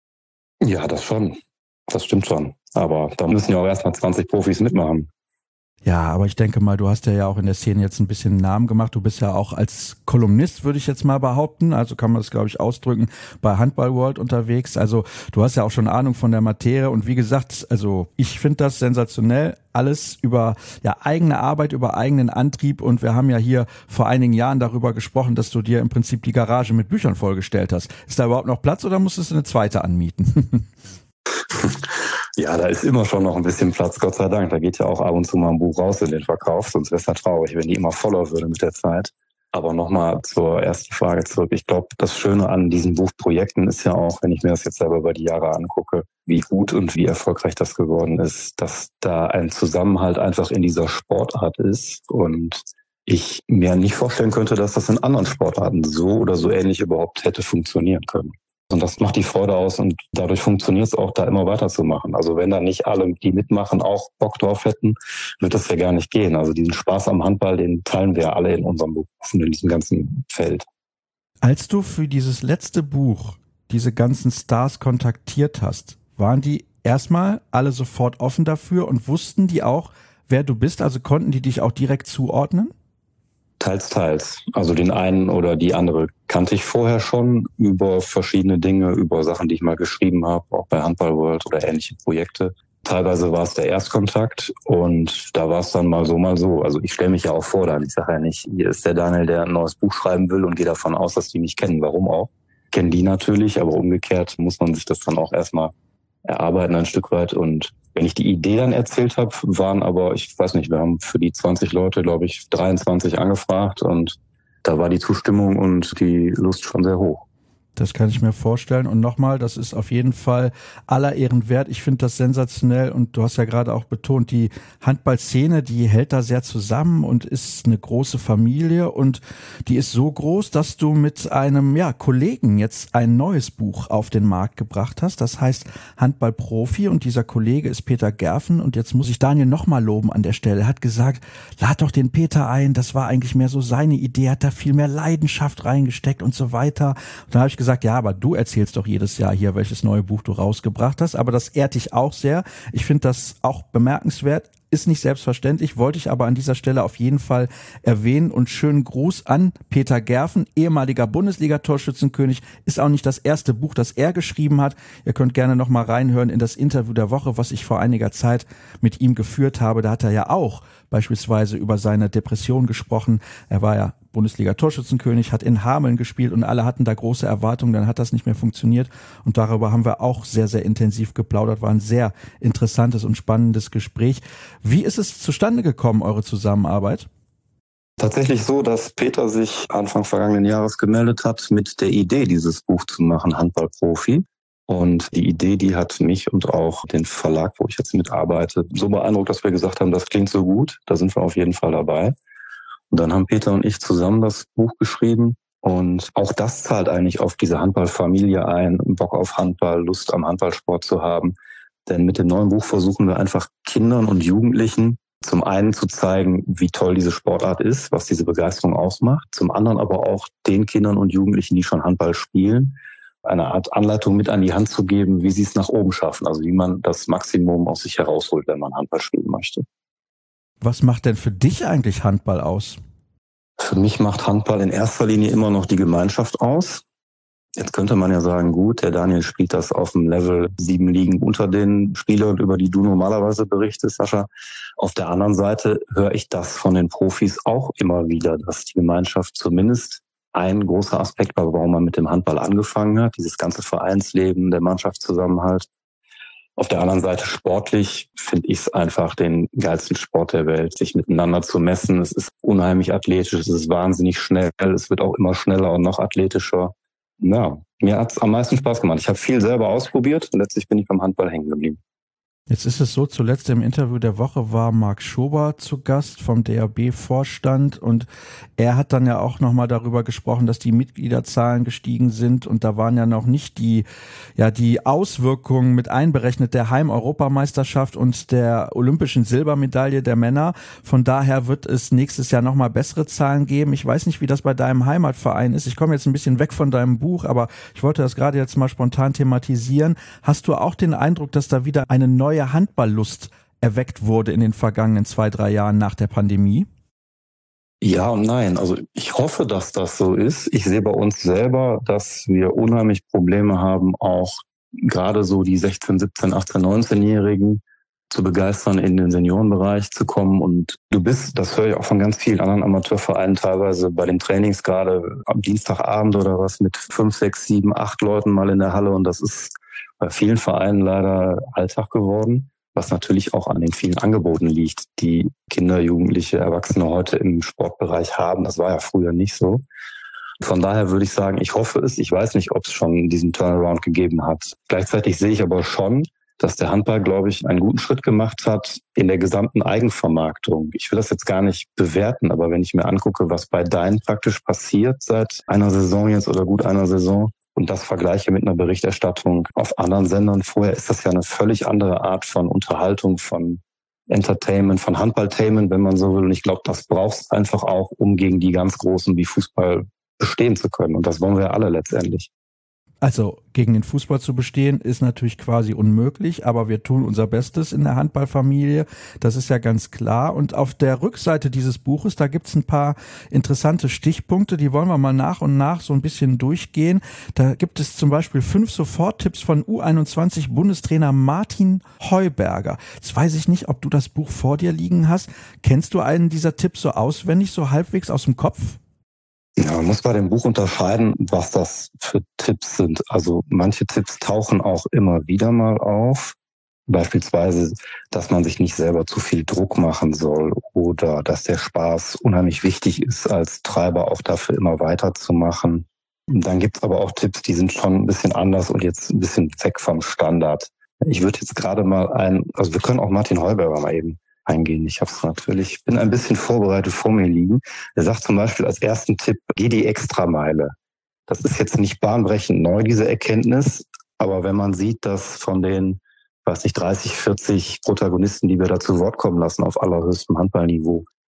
Ja, das schon. Das stimmt schon. Aber da müssen ja auch erstmal 20 Profis mitmachen. Ja, aber ich denke mal, du hast ja auch in der Szene jetzt ein bisschen Namen gemacht. Du bist ja auch als Kolumnist, würde ich jetzt mal behaupten, also kann man das, glaube ich, ausdrücken, bei Handball World unterwegs. Also du hast ja auch schon Ahnung von der Materie und wie gesagt, also ich finde das sensationell. Alles über eigene Arbeit, über eigenen Antrieb, und wir haben ja hier vor einigen Jahren darüber gesprochen, dass du dir im Prinzip die Garage mit Büchern vollgestellt hast. Ist da überhaupt noch Platz oder musstest du eine zweite anmieten? Ja, da ist immer schon noch ein bisschen Platz, Gott sei Dank. Da geht ja auch ab und zu mal ein Buch raus in den Verkauf, sonst wäre es ja traurig, wenn die immer voller würde mit der Zeit. Aber nochmal zur ersten Frage zurück. Ich glaube, das Schöne an diesen Buchprojekten ist ja auch, wenn ich mir das jetzt selber über die Jahre angucke, wie gut und wie erfolgreich das geworden ist, dass da ein Zusammenhalt einfach in dieser Sportart ist und ich mir nicht vorstellen könnte, dass das in anderen Sportarten so oder so ähnlich überhaupt hätte funktionieren können. Und das macht die Freude aus und dadurch funktioniert es auch, da immer weiterzumachen. Also wenn da nicht alle, die mitmachen, auch Bock drauf hätten, wird das ja gar nicht gehen. Also diesen Spaß am Handball, den teilen wir ja alle in unserem Beruf und in diesem ganzen Feld. Als du für dieses letzte Buch diese ganzen Stars kontaktiert hast, waren die erstmal alle sofort offen dafür und wussten die auch, wer du bist? Also konnten die dich auch direkt zuordnen? Teils, teils. Also den einen oder die andere kannte ich vorher schon über verschiedene Dinge, über Sachen, die ich mal geschrieben habe, auch bei Handball World oder ähnliche Projekte. Teilweise war es der Erstkontakt und da war es dann mal so, mal so. Also ich stelle mich ja auch vor, dann ich sage ja nicht, hier ist der Daniel, der ein neues Buch schreiben will und gehe davon aus, dass die mich kennen. Warum auch? Kennen die natürlich, aber umgekehrt muss man sich das dann auch erstmal erarbeiten ein Stück weit. Und wenn ich die Idee dann erzählt habe, waren aber, ich weiß nicht, wir haben für die 20 Leute, glaube ich, 23 angefragt und da war die Zustimmung und die Lust schon sehr hoch. Das kann ich mir vorstellen. Und nochmal, das ist auf jeden Fall aller Ehren wert. Ich finde das sensationell. Und du hast ja gerade auch betont, die Handballszene, die hält da sehr zusammen und ist eine große Familie. Und die ist so groß, dass du mit einem Kollegen jetzt ein neues Buch auf den Markt gebracht hast. Das heißt Handballprofi. Und dieser Kollege ist Peter Gerfen. Und jetzt muss ich Daniel nochmal loben an der Stelle. Er hat gesagt, lad doch den Peter ein. Das war eigentlich mehr so seine Idee. Er hat da viel mehr Leidenschaft reingesteckt und so weiter. Und dann habe ich gesagt, gesagt, ja, aber du erzählst doch jedes Jahr hier, welches neue Buch du rausgebracht hast. Aber das ehrt dich auch sehr. Ich finde das auch bemerkenswert. Ist nicht selbstverständlich, wollte ich aber an dieser Stelle auf jeden Fall erwähnen. Und schönen Gruß an Peter Gerven, ehemaliger Bundesliga-Torschützenkönig. Ist auch nicht das erste Buch, das er geschrieben hat. Ihr könnt gerne noch mal reinhören in das Interview der Woche, was ich vor einiger Zeit mit ihm geführt habe. Da hat er ja auch beispielsweise über seine Depression gesprochen. Er war ja Bundesliga-Torschützenkönig, hat in Hameln gespielt und alle hatten da große Erwartungen, dann hat das nicht mehr funktioniert und darüber haben wir auch sehr, sehr intensiv geplaudert, war ein sehr interessantes und spannendes Gespräch. Wie ist es zustande gekommen, eure Zusammenarbeit? Tatsächlich so, dass Peter sich Anfang vergangenen Jahres gemeldet hat mit der Idee, dieses Buch zu machen, Handballprofi. Und die Idee, die hat mich und auch den Verlag, wo ich jetzt mitarbeite, so beeindruckt, dass wir gesagt haben, das klingt so gut, da sind wir auf jeden Fall dabei. Und dann haben Peter und ich zusammen das Buch geschrieben. Und auch das zahlt eigentlich auf diese Handballfamilie ein, Bock auf Handball, Lust am Handballsport zu haben. Denn mit dem neuen Buch versuchen wir einfach Kindern und Jugendlichen zum einen zu zeigen, wie toll diese Sportart ist, was diese Begeisterung ausmacht. Zum anderen aber auch den Kindern und Jugendlichen, die schon Handball spielen, eine Art Anleitung mit an die Hand zu geben, wie sie es nach oben schaffen. Also wie man das Maximum aus sich herausholt, wenn man Handball spielen möchte. Was macht denn für dich eigentlich Handball aus? Für mich macht Handball in erster Linie immer noch die Gemeinschaft aus. Jetzt könnte man ja sagen, gut, der Daniel spielt das auf dem Level 7 Ligen unter den Spielern, über die du normalerweise berichtest, Sascha. Auf der anderen Seite höre ich das von den Profis auch immer wieder, dass die Gemeinschaft zumindest ein großer Aspekt war, warum man mit dem Handball angefangen hat. Dieses ganze Vereinsleben, der Mannschaftszusammenhalt. Auf der anderen Seite sportlich finde ich es einfach den geilsten Sport der Welt, sich miteinander zu messen. Es ist unheimlich athletisch, es ist wahnsinnig schnell, es wird auch immer schneller und noch athletischer. Ja, mir hat es am meisten Spaß gemacht. Ich habe viel selber ausprobiert und letztlich bin ich beim Handball hängen geblieben. Jetzt ist es so, zuletzt im Interview der Woche war Marc Schober zu Gast vom DRB-Vorstand und er hat dann ja auch nochmal darüber gesprochen, dass die Mitgliederzahlen gestiegen sind und da waren ja noch nicht die Auswirkungen mit einberechnet der Heim-Europameisterschaft und der olympischen Silbermedaille der Männer. Von daher wird es nächstes Jahr nochmal bessere Zahlen geben. Ich weiß nicht, wie das bei deinem Heimatverein ist. Ich komme jetzt ein bisschen weg von deinem Buch, aber ich wollte das gerade jetzt mal spontan thematisieren. Hast du auch den Eindruck, dass da wieder eine neue Handballlust erweckt wurde in den vergangenen 2-3 Jahren nach der Pandemie? Ja und nein. Also ich hoffe, dass das so ist. Ich sehe bei uns selber, dass wir unheimlich Probleme haben, auch gerade so die 16, 17, 18, 19-Jährigen zu begeistern, in den Seniorenbereich zu kommen. Und du bist, das höre ich auch von ganz vielen anderen Amateurvereinen teilweise bei den Trainings, gerade am Dienstagabend oder was, mit 5, 6, 7, 8 Leuten mal in der Halle. Und das ist bei vielen Vereinen leider Alltag geworden, was natürlich auch an den vielen Angeboten liegt, die Kinder, Jugendliche, Erwachsene heute im Sportbereich haben. Das war ja früher nicht so. Von daher würde ich sagen, ich hoffe es. Ich weiß nicht, ob es schon diesen Turnaround gegeben hat. Gleichzeitig sehe ich aber schon, dass der Handball, glaube ich, einen guten Schritt gemacht hat in der gesamten Eigenvermarktung. Ich will das jetzt gar nicht bewerten, aber wenn ich mir angucke, was bei Dein praktisch passiert seit einer Saison jetzt oder gut einer Saison, und das vergleiche mit einer Berichterstattung auf anderen Sendern. Vorher ist das ja eine völlig andere Art von Unterhaltung, von Entertainment, von Handballtainment, wenn man so will. Und ich glaube, das braucht es einfach auch, um gegen die ganz Großen wie Fußball bestehen zu können. Und das wollen wir alle letztendlich. Also gegen den Fußball zu bestehen, ist natürlich quasi unmöglich, aber wir tun unser Bestes in der Handballfamilie, das ist ja ganz klar. Und auf der Rückseite dieses Buches, da gibt's ein paar interessante Stichpunkte, die wollen wir mal nach und nach so ein bisschen durchgehen. Da gibt es zum Beispiel 5 Soforttipps von U21-Bundestrainer Martin Heuberger. Jetzt weiß ich nicht, ob du das Buch vor dir liegen hast. Kennst du einen dieser Tipps so auswendig, so halbwegs aus dem Kopf? Ja, man muss bei dem Buch unterscheiden, was das für Tipps sind. Also manche Tipps tauchen auch immer wieder mal auf. Beispielsweise, dass man sich nicht selber zu viel Druck machen soll oder dass der Spaß unheimlich wichtig ist, als Treiber auch dafür immer weiterzumachen. Dann gibt's aber auch Tipps, die sind schon ein bisschen anders und jetzt ein bisschen weg vom Standard. Ich würde jetzt gerade mal also wir können auch Martin Heuberger mal eben eingehen. Ich bin ein bisschen vorbereitet vor mir liegen. Er sagt zum Beispiel als ersten Tipp, geh die Extrameile. Das ist jetzt nicht bahnbrechend neu, diese Erkenntnis, aber wenn man sieht, dass von den, 30, 40 Protagonisten, die wir da zu Wort kommen lassen auf allerhöchstem Handballniveau,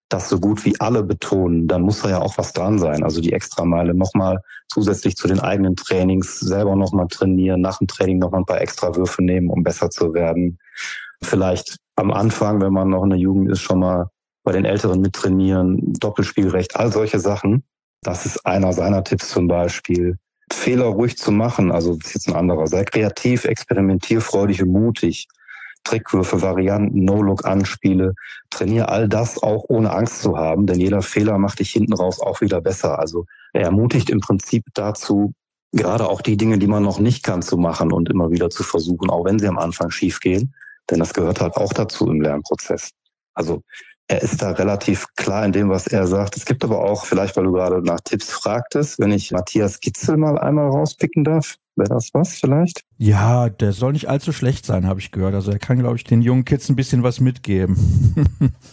das so gut wie alle betonen, dann muss da ja auch was dran sein. Also die Extrameile nochmal zusätzlich zu den eigenen Trainings selber nochmal trainieren, nach dem Training nochmal ein paar Extrawürfe nehmen, um besser zu werden. Vielleicht am Anfang, wenn man noch in der Jugend ist, schon mal bei den Älteren mittrainieren, Doppelspielrecht, all solche Sachen. Das ist einer seiner Tipps zum Beispiel. Fehler ruhig zu machen, also das ist jetzt ein anderer. Sei kreativ, experimentierfreudig und mutig. Trickwürfe, Varianten, No-Look-Anspiele. Trainiere all das auch ohne Angst zu haben, denn jeder Fehler macht dich hinten raus auch wieder besser. Also er ermutigt im Prinzip dazu, gerade auch die Dinge, die man noch nicht kann, zu machen und immer wieder zu versuchen, auch wenn sie am Anfang schief gehen. Denn das gehört halt auch dazu im Lernprozess. Also er ist da relativ klar in dem, was er sagt. Es gibt aber auch, vielleicht weil du gerade nach Tipps fragtest, wenn ich Matthias Gitzel mal einmal rauspicken darf, wäre das was vielleicht? Ja, der soll nicht allzu schlecht sein, habe ich gehört. Also er kann, glaube ich, den jungen Kids ein bisschen was mitgeben.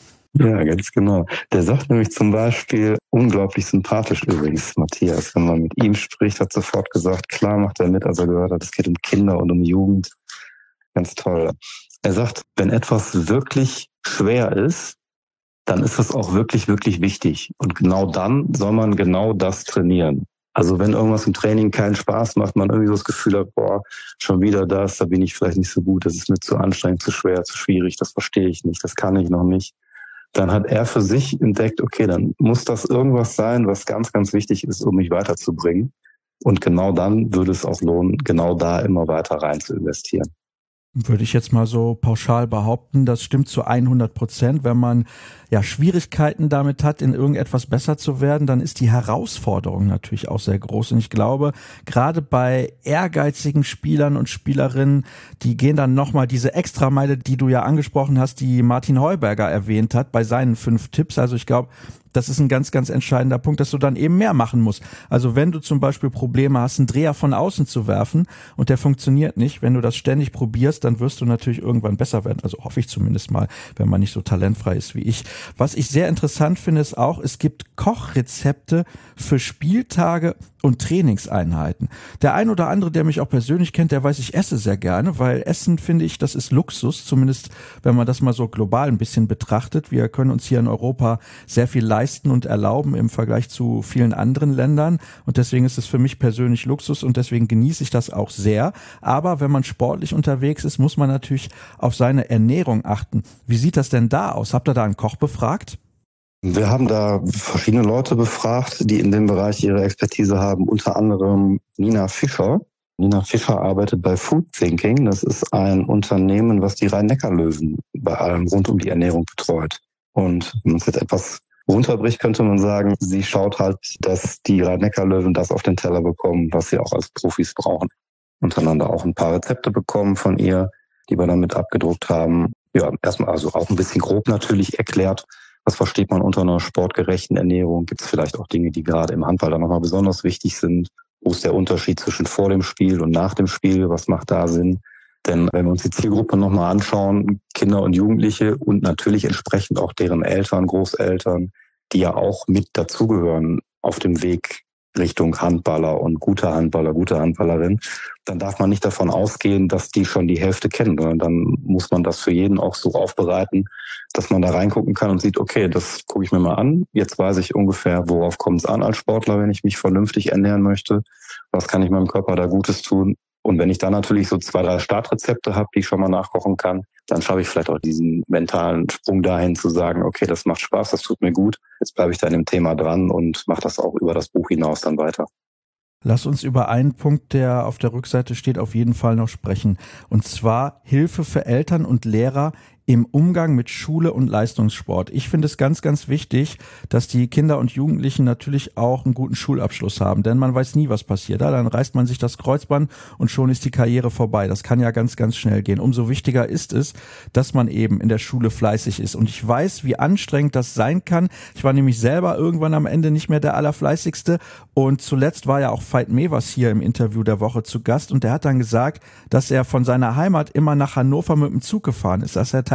Ja, ganz genau. Der sagt nämlich zum Beispiel, unglaublich sympathisch übrigens, Matthias. Wenn man mit ihm spricht, hat sofort gesagt, klar macht er mit, als er gehört hat, es geht um Kinder und um Jugend. Ganz toll. Er sagt, wenn etwas wirklich schwer ist, dann ist das auch wirklich, wirklich wichtig. Und genau dann soll man genau das trainieren. Also wenn irgendwas im Training keinen Spaß macht, man irgendwie so das Gefühl hat, boah, schon wieder das, da bin ich vielleicht nicht so gut, das ist mir zu anstrengend, zu schwer, zu schwierig, das verstehe ich nicht, das kann ich noch nicht. Dann hat er für sich entdeckt, okay, dann muss das irgendwas sein, was ganz, ganz wichtig ist, um mich weiterzubringen. Und genau dann würde es auch lohnen, genau da immer weiter rein zu investieren. Würde ich jetzt mal so pauschal behaupten, das stimmt zu 100%. Wenn man ja Schwierigkeiten damit hat, in irgendetwas besser zu werden, dann ist die Herausforderung natürlich auch sehr groß. Und ich glaube, gerade bei ehrgeizigen Spielern und Spielerinnen, die gehen dann nochmal diese Extrameile, die du ja angesprochen hast, die Martin Heuberger erwähnt hat, bei seinen 5 Tipps. Also ich glaube, das ist ein ganz, ganz entscheidender Punkt, dass du dann eben mehr machen musst. Also wenn du zum Beispiel Probleme hast, einen Dreher von außen zu werfen und der funktioniert nicht, wenn du das ständig probierst, dann wirst du natürlich irgendwann besser werden. Also hoffe ich zumindest mal, wenn man nicht so talentfrei ist wie ich. Was ich sehr interessant finde, ist auch, es gibt Kochrezepte für Spieltage und Trainingseinheiten. Der ein oder andere, der mich auch persönlich kennt, der weiß, ich esse sehr gerne, weil Essen, finde ich, das ist Luxus, zumindest wenn man das mal so global ein bisschen betrachtet. Wir können uns hier in Europa sehr viel leisten und erlauben im Vergleich zu vielen anderen Ländern und deswegen ist es für mich persönlich Luxus und deswegen genieße ich das auch sehr. Aber wenn man sportlich unterwegs ist, muss man natürlich auf seine Ernährung achten. Wie sieht das denn da aus? Habt ihr da einen Koch befragt? Wir haben da verschiedene Leute befragt, die in dem Bereich ihre Expertise haben, unter anderem Nina Fischer. Nina Fischer arbeitet bei Food Thinking. Das ist ein Unternehmen, was die Rhein-Neckar-Löwen bei allem rund um die Ernährung betreut. Und wenn man es jetzt etwas runterbricht, könnte man sagen, sie schaut halt, dass die Rhein-Neckar-Löwen das auf den Teller bekommen, was sie auch als Profis brauchen. Untereinander auch ein paar Rezepte bekommen von ihr, die wir dann mit abgedruckt haben. Ja, erstmal also auch ein bisschen grob natürlich erklärt, was versteht man unter einer sportgerechten Ernährung? Gibt es vielleicht auch Dinge, die gerade im Handball dann nochmal besonders wichtig sind? Wo ist der Unterschied zwischen vor dem Spiel und nach dem Spiel? Was macht da Sinn? Denn wenn wir uns die Zielgruppe nochmal anschauen, Kinder und Jugendliche und natürlich entsprechend auch deren Eltern, Großeltern, die ja auch mit dazugehören auf dem Weg Richtung Handballer und guter Handballer, gute Handballerin, dann darf man nicht davon ausgehen, dass die schon die Hälfte kennen, sondern dann muss man das für jeden auch so aufbereiten, dass man da reingucken kann und sieht, okay, das gucke ich mir mal an. Jetzt weiß ich ungefähr, worauf kommt es an als Sportler, wenn ich mich vernünftig ernähren möchte. Was kann ich meinem Körper da Gutes tun? Und wenn ich dann natürlich so 2, 3 Startrezepte habe, die ich schon mal nachkochen kann, dann schaffe ich vielleicht auch diesen mentalen Sprung dahin zu sagen, okay, das macht Spaß, das tut mir gut. Jetzt bleibe ich da in dem Thema dran und mache das auch über das Buch hinaus dann weiter. Lass uns über einen Punkt, der auf der Rückseite steht, auf jeden Fall noch sprechen. Und zwar Hilfe für Eltern und Lehrer im Umgang mit Schule und Leistungssport. Ich finde es ganz, ganz wichtig, dass die Kinder und Jugendlichen natürlich auch einen guten Schulabschluss haben, denn man weiß nie, was passiert. Dann reißt man sich das Kreuzband und schon ist die Karriere vorbei. Das kann ja ganz, ganz schnell gehen. Umso wichtiger ist es, dass man eben in der Schule fleißig ist. Und ich weiß, wie anstrengend das sein kann. Ich war nämlich selber irgendwann am Ende nicht mehr der Allerfleißigste. Und zuletzt war ja auch Veit Mevers hier im Interview der Woche zu Gast und der hat dann gesagt, dass er von seiner Heimat immer nach Hannover mit dem Zug gefahren ist, dass er teilweise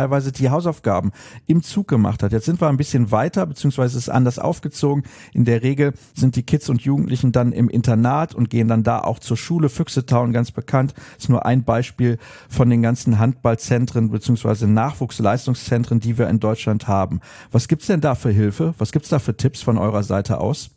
teilweise die Hausaufgaben im Zug gemacht hat. Jetzt sind wir ein bisschen weiter, beziehungsweise ist anders aufgezogen. In der Regel sind die Kids und Jugendlichen dann im Internat und gehen dann da auch zur Schule. Füchsetown, ganz bekannt, ist nur ein Beispiel von den ganzen Handballzentren beziehungsweise Nachwuchsleistungszentren, die wir in Deutschland haben. Was gibt's denn da für Hilfe? Was gibt's da für Tipps von eurer Seite aus?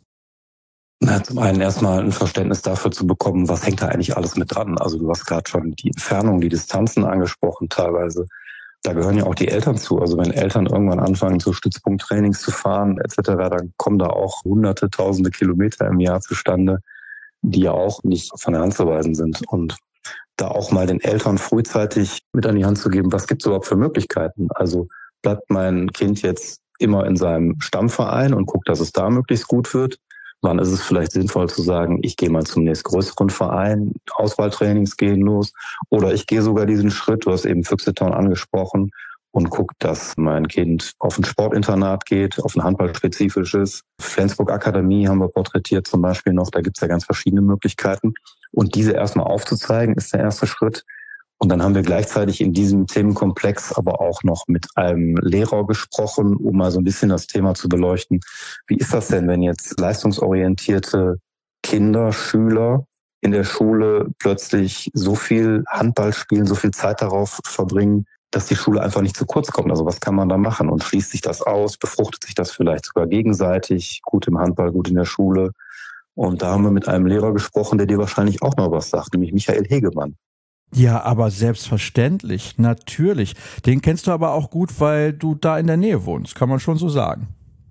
Na, zum einen erstmal ein Verständnis dafür zu bekommen, was hängt da eigentlich alles mit dran. Also du hast gerade schon die Entfernung, die Distanzen angesprochen teilweise. Da gehören ja auch die Eltern zu. Also wenn Eltern irgendwann anfangen, zu Stützpunkttrainings zu fahren etc., dann kommen da auch hunderte, tausende Kilometer im Jahr zustande, die ja auch nicht von der Hand zu weisen sind. Und da auch mal den Eltern frühzeitig mit an die Hand zu geben, was gibt es überhaupt für Möglichkeiten? Also bleibt mein Kind jetzt immer in seinem Stammverein und guckt, dass es da möglichst gut wird? Wann ist es vielleicht sinnvoll zu sagen, ich gehe mal zum nächstgrößeren Verein, Auswahltrainings gehen los, oder ich gehe sogar diesen Schritt, du hast eben Füchsetown angesprochen, und gucke, dass mein Kind auf ein Sportinternat geht, auf ein handballspezifisches. Flensburg Akademie haben wir porträtiert zum Beispiel noch, da gibt es ja ganz verschiedene Möglichkeiten. Und diese erstmal aufzuzeigen, ist der erste Schritt. Und dann haben wir gleichzeitig in diesem Themenkomplex aber auch noch mit einem Lehrer gesprochen, um mal so ein bisschen das Thema zu beleuchten. Wie ist das denn, wenn jetzt leistungsorientierte Kinder, Schüler in der Schule plötzlich so viel Handball spielen, so viel Zeit darauf verbringen, dass die Schule einfach nicht zu kurz kommt? Also was kann man da machen? Und schließt sich das aus? Befruchtet sich das vielleicht sogar gegenseitig? Gut im Handball, gut in der Schule. Und da haben wir mit einem Lehrer gesprochen, der dir wahrscheinlich auch noch was sagt, nämlich Michael Hegemann. Ja, aber selbstverständlich, natürlich. Den kennst du aber auch gut, weil du da in der Nähe wohnst, kann man schon so sagen.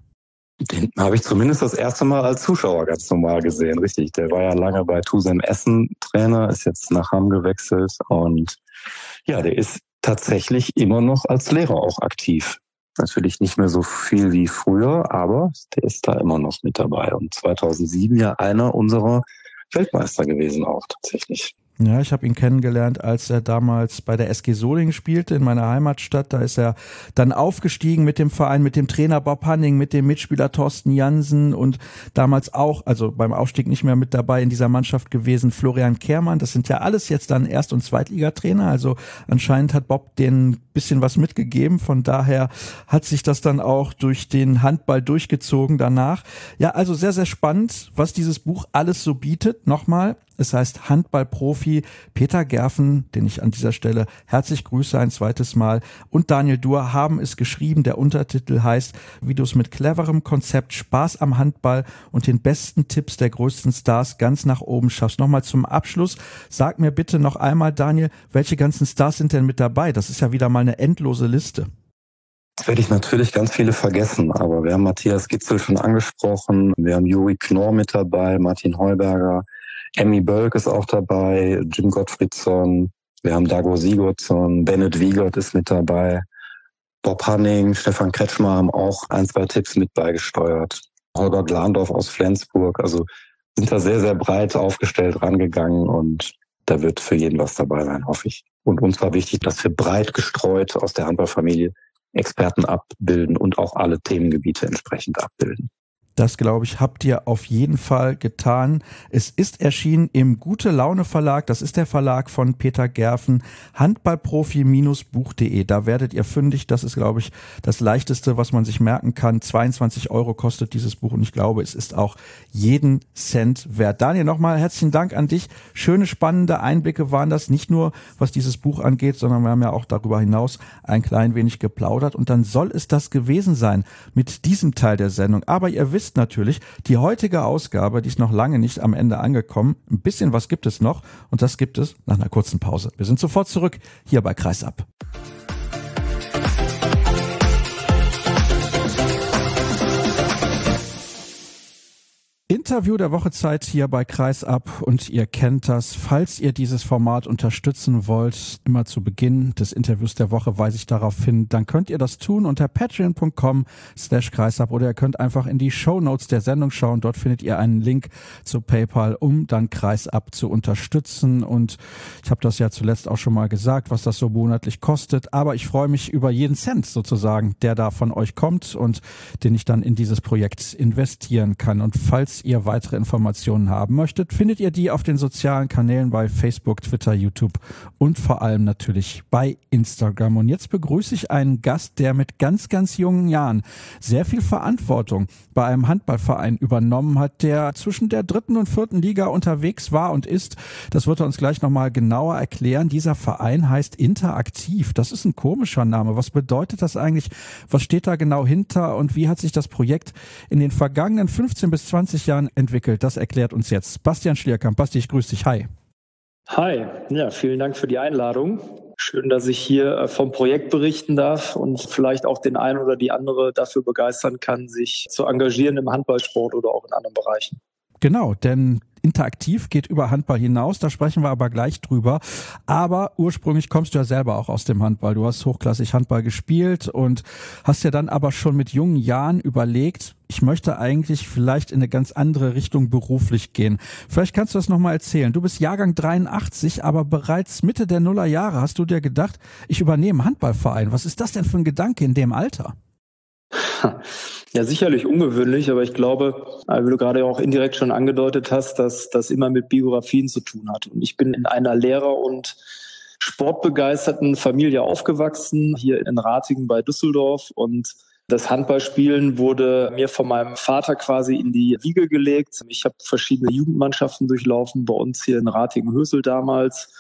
Den habe ich zumindest das erste Mal als Zuschauer ganz normal gesehen, richtig. Der war ja lange bei Tusem Essen Trainer, ist jetzt nach Hamm gewechselt und ja, der ist tatsächlich immer noch als Lehrer auch aktiv. Natürlich nicht mehr so viel wie früher, aber der ist da immer noch mit dabei und 2007 ja einer unserer Weltmeister gewesen auch tatsächlich. Ja, ich habe ihn kennengelernt, als er damals bei der SG Solingen spielte, in meiner Heimatstadt. Da ist er dann aufgestiegen mit dem Verein, mit dem Trainer Bob Hanning, mit dem Mitspieler Thorsten Jansen und damals auch, also beim Aufstieg nicht mehr mit dabei in dieser Mannschaft gewesen, Florian Kehrmann. Das sind ja alles jetzt dann Erst- und Zweitligatrainer. Also anscheinend hat Bob denen ein bisschen was mitgegeben. Von daher hat sich das dann auch durch den Handball durchgezogen danach. Ja, also sehr, sehr spannend, was dieses Buch alles so bietet. Nochmal. Es heißt Handballprofi Peter Gerfen, den ich an dieser Stelle herzlich grüße ein zweites Mal, und Daniel Duhr haben es geschrieben. Der Untertitel heißt, wie du es mit cleverem Konzept, Spaß am Handball und den besten Tipps der größten Stars ganz nach oben schaffst. Nochmal zum Abschluss, sag mir bitte noch einmal, Daniel, welche ganzen Stars sind denn mit dabei? Das ist ja wieder mal eine endlose Liste. Jetzt werde ich natürlich ganz viele vergessen, aber wir haben Matthias Gitzel schon angesprochen, wir haben Juri Knorr mit dabei, Martin Heuberger, Emmy Bölk ist auch dabei, Jim Gottfriedsson, wir haben Dago Sigurdsson, Bennett Wiegert ist mit dabei, Bob Hanning, Stefan Kretschmer haben auch 1, 2 Tipps mit beigesteuert, Holger Glandorf aus Flensburg, also sind da sehr, sehr breit aufgestellt rangegangen und da wird für jeden was dabei sein, hoffe ich. Und uns war wichtig, dass wir breit gestreut aus der Handballfamilie Experten abbilden und auch alle Themengebiete entsprechend abbilden. Das, glaube ich, habt ihr auf jeden Fall getan. Es ist erschienen im Gute-Laune-Verlag. Das ist der Verlag von Peter Gerfen. Handballprofi-buch.de. Da werdet ihr fündig. Das ist, glaube ich, das Leichteste, was man sich merken kann. 22 € kostet dieses Buch und ich glaube, es ist auch jeden Cent wert. Daniel, nochmal herzlichen Dank an dich. Schöne, spannende Einblicke waren das. Nicht nur, was dieses Buch angeht, sondern wir haben ja auch darüber hinaus ein klein wenig geplaudert. Und dann soll es das gewesen sein mit diesem Teil der Sendung. Aber ihr wisst natürlich, die heutige Ausgabe, die ist noch lange nicht am Ende angekommen. Ein bisschen was gibt es noch und das gibt es nach einer kurzen Pause. Wir sind sofort zurück hier bei Kreisab. Interview der Wochezeit hier bei Kreisab und ihr kennt das. Falls ihr dieses Format unterstützen wollt, immer zu Beginn des Interviews der Woche weise ich darauf hin, dann könnt ihr das tun unter patreon.com/kreisab oder ihr könnt einfach in die Shownotes der Sendung schauen. Dort findet ihr einen Link zu PayPal, um dann Kreisab zu unterstützen. Und ich habe das ja zuletzt auch schon mal gesagt, was das so monatlich kostet. Aber ich freue mich über jeden Cent sozusagen, der da von euch kommt und den ich dann in dieses Projekt investieren kann. Und falls ihr ihr weitere Informationen haben möchtet, findet ihr die auf den sozialen Kanälen bei Facebook, Twitter, YouTube und vor allem natürlich bei Instagram. Und jetzt begrüße ich einen Gast, der mit ganz, ganz jungen Jahren sehr viel Verantwortung bei einem Handballverein übernommen hat, der zwischen der 3. und 4. Liga unterwegs war und ist. Das wird er uns gleich nochmal genauer erklären. Dieser Verein heißt Interaktiv. Das ist ein komischer Name. Was bedeutet das eigentlich? Was steht da genau hinter und wie hat sich das Projekt in den vergangenen 15 bis 20 Jahren entwickelt? Das erklärt uns jetzt Bastian Schlierkamp. Basti, ich grüße dich. Hi. Hi, ja, vielen Dank für die Einladung. Schön, dass ich hier vom Projekt berichten darf und vielleicht auch den einen oder die andere dafür begeistern kann, sich zu engagieren im Handballsport oder auch in anderen Bereichen. Genau, denn Interaktiv geht über Handball hinaus, da sprechen wir aber gleich drüber. Aber ursprünglich kommst du ja selber auch aus dem Handball. Du hast hochklassig Handball gespielt und hast ja dann aber schon mit jungen Jahren überlegt, ich möchte eigentlich vielleicht in eine ganz andere Richtung beruflich gehen. Vielleicht kannst du das nochmal erzählen. Du bist Jahrgang 83, aber bereits Mitte der Nullerjahre hast du dir gedacht, ich übernehme einen Handballverein. Was ist das denn für ein Gedanke in dem Alter? Ja, sicherlich ungewöhnlich, aber ich glaube, wie du gerade auch indirekt schon angedeutet hast, dass das immer mit Biografien zu tun hat. Und ich bin in einer Lehrer- und sportbegeisterten Familie aufgewachsen, hier in Ratingen bei Düsseldorf. Und das Handballspielen wurde mir von meinem Vater quasi in die Wiege gelegt. Ich habe verschiedene Jugendmannschaften durchlaufen, bei uns hier in Ratingen-Hösel damals.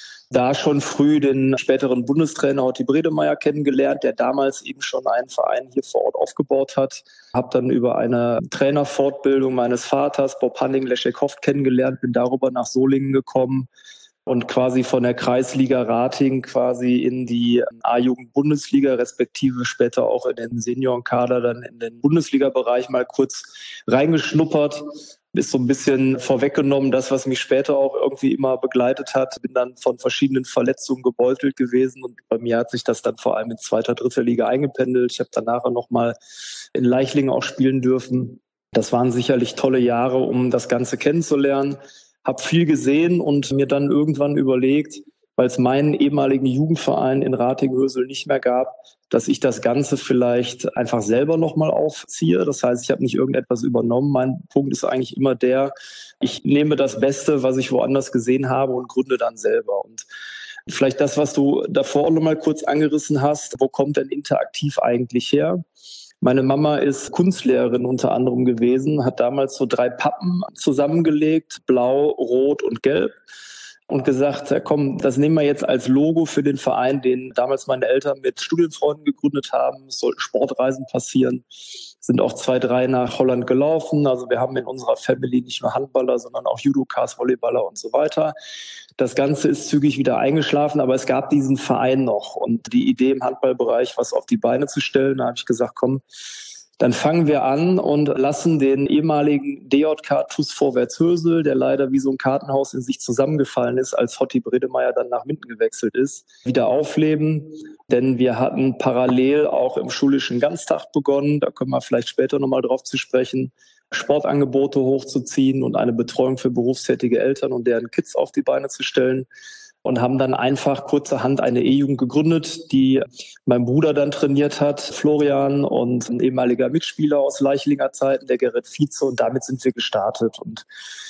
Da schon früh den späteren Bundestrainer Horti Bredemeier kennengelernt, der damals eben schon einen Verein hier vor Ort aufgebaut hat. Habe dann über eine Trainerfortbildung meines Vaters, Bob Hanning-Leschek-Hoft, kennengelernt, bin darüber nach Solingen gekommen und quasi von der Kreisliga Ratingen quasi in die A-Jugend-Bundesliga, respektive später auch in den Seniorenkader, dann in den Bundesliga-Bereich mal kurz reingeschnuppert. Ist so ein bisschen vorweggenommen, das, was mich später auch irgendwie immer begleitet hat. Bin dann von verschiedenen Verletzungen gebeutelt gewesen und bei mir hat sich das dann vor allem in 2., 3. Liga eingependelt. Ich habe dann nachher nochmal in Leichlingen auch spielen dürfen. Das waren sicherlich tolle Jahre, um das Ganze kennenzulernen. Habe viel gesehen und mir dann irgendwann überlegt, weil es meinen ehemaligen Jugendverein in Ratingen-Hösel nicht mehr gab, dass ich das Ganze vielleicht einfach selber nochmal aufziehe. Das heißt, ich habe nicht irgendetwas übernommen. Mein Punkt ist eigentlich immer der, ich nehme das Beste, was ich woanders gesehen habe und gründe dann selber. Und vielleicht das, was du davor auch nochmal kurz angerissen hast, wo kommt denn Interaktiv eigentlich her? Meine Mama ist Kunstlehrerin unter anderem gewesen, hat damals so 3 Pappen zusammengelegt, blau, rot und gelb. Und gesagt, komm, das nehmen wir jetzt als Logo für den Verein, den damals meine Eltern mit Studienfreunden gegründet haben. Es sollten Sportreisen passieren. Sind auch 2, 3 nach Holland gelaufen. Also wir haben in unserer Family nicht nur Handballer, sondern auch Judokas, Volleyballer und so weiter. Das Ganze ist zügig wieder eingeschlafen, aber es gab diesen Verein noch. Und die Idee im Handballbereich, was auf die Beine zu stellen, da habe ich gesagt, komm, dann fangen wir an und lassen den ehemaligen DJK TuS Vorwärts Hösel, der leider wie so ein Kartenhaus in sich zusammengefallen ist, als Horti Bredemeier dann nach Minden gewechselt ist, wieder aufleben. Denn wir hatten parallel auch im schulischen Ganztag begonnen, da kommen wir vielleicht später nochmal drauf zu sprechen, Sportangebote hochzuziehen und eine Betreuung für berufstätige Eltern und deren Kids auf die Beine zu stellen. Und haben dann einfach kurzerhand eine E-Jugend gegründet, die mein Bruder dann trainiert hat, Florian, und ein ehemaliger Mitspieler aus Leichlinger Zeiten, der Gerrit Vize, und damit sind wir gestartet. Und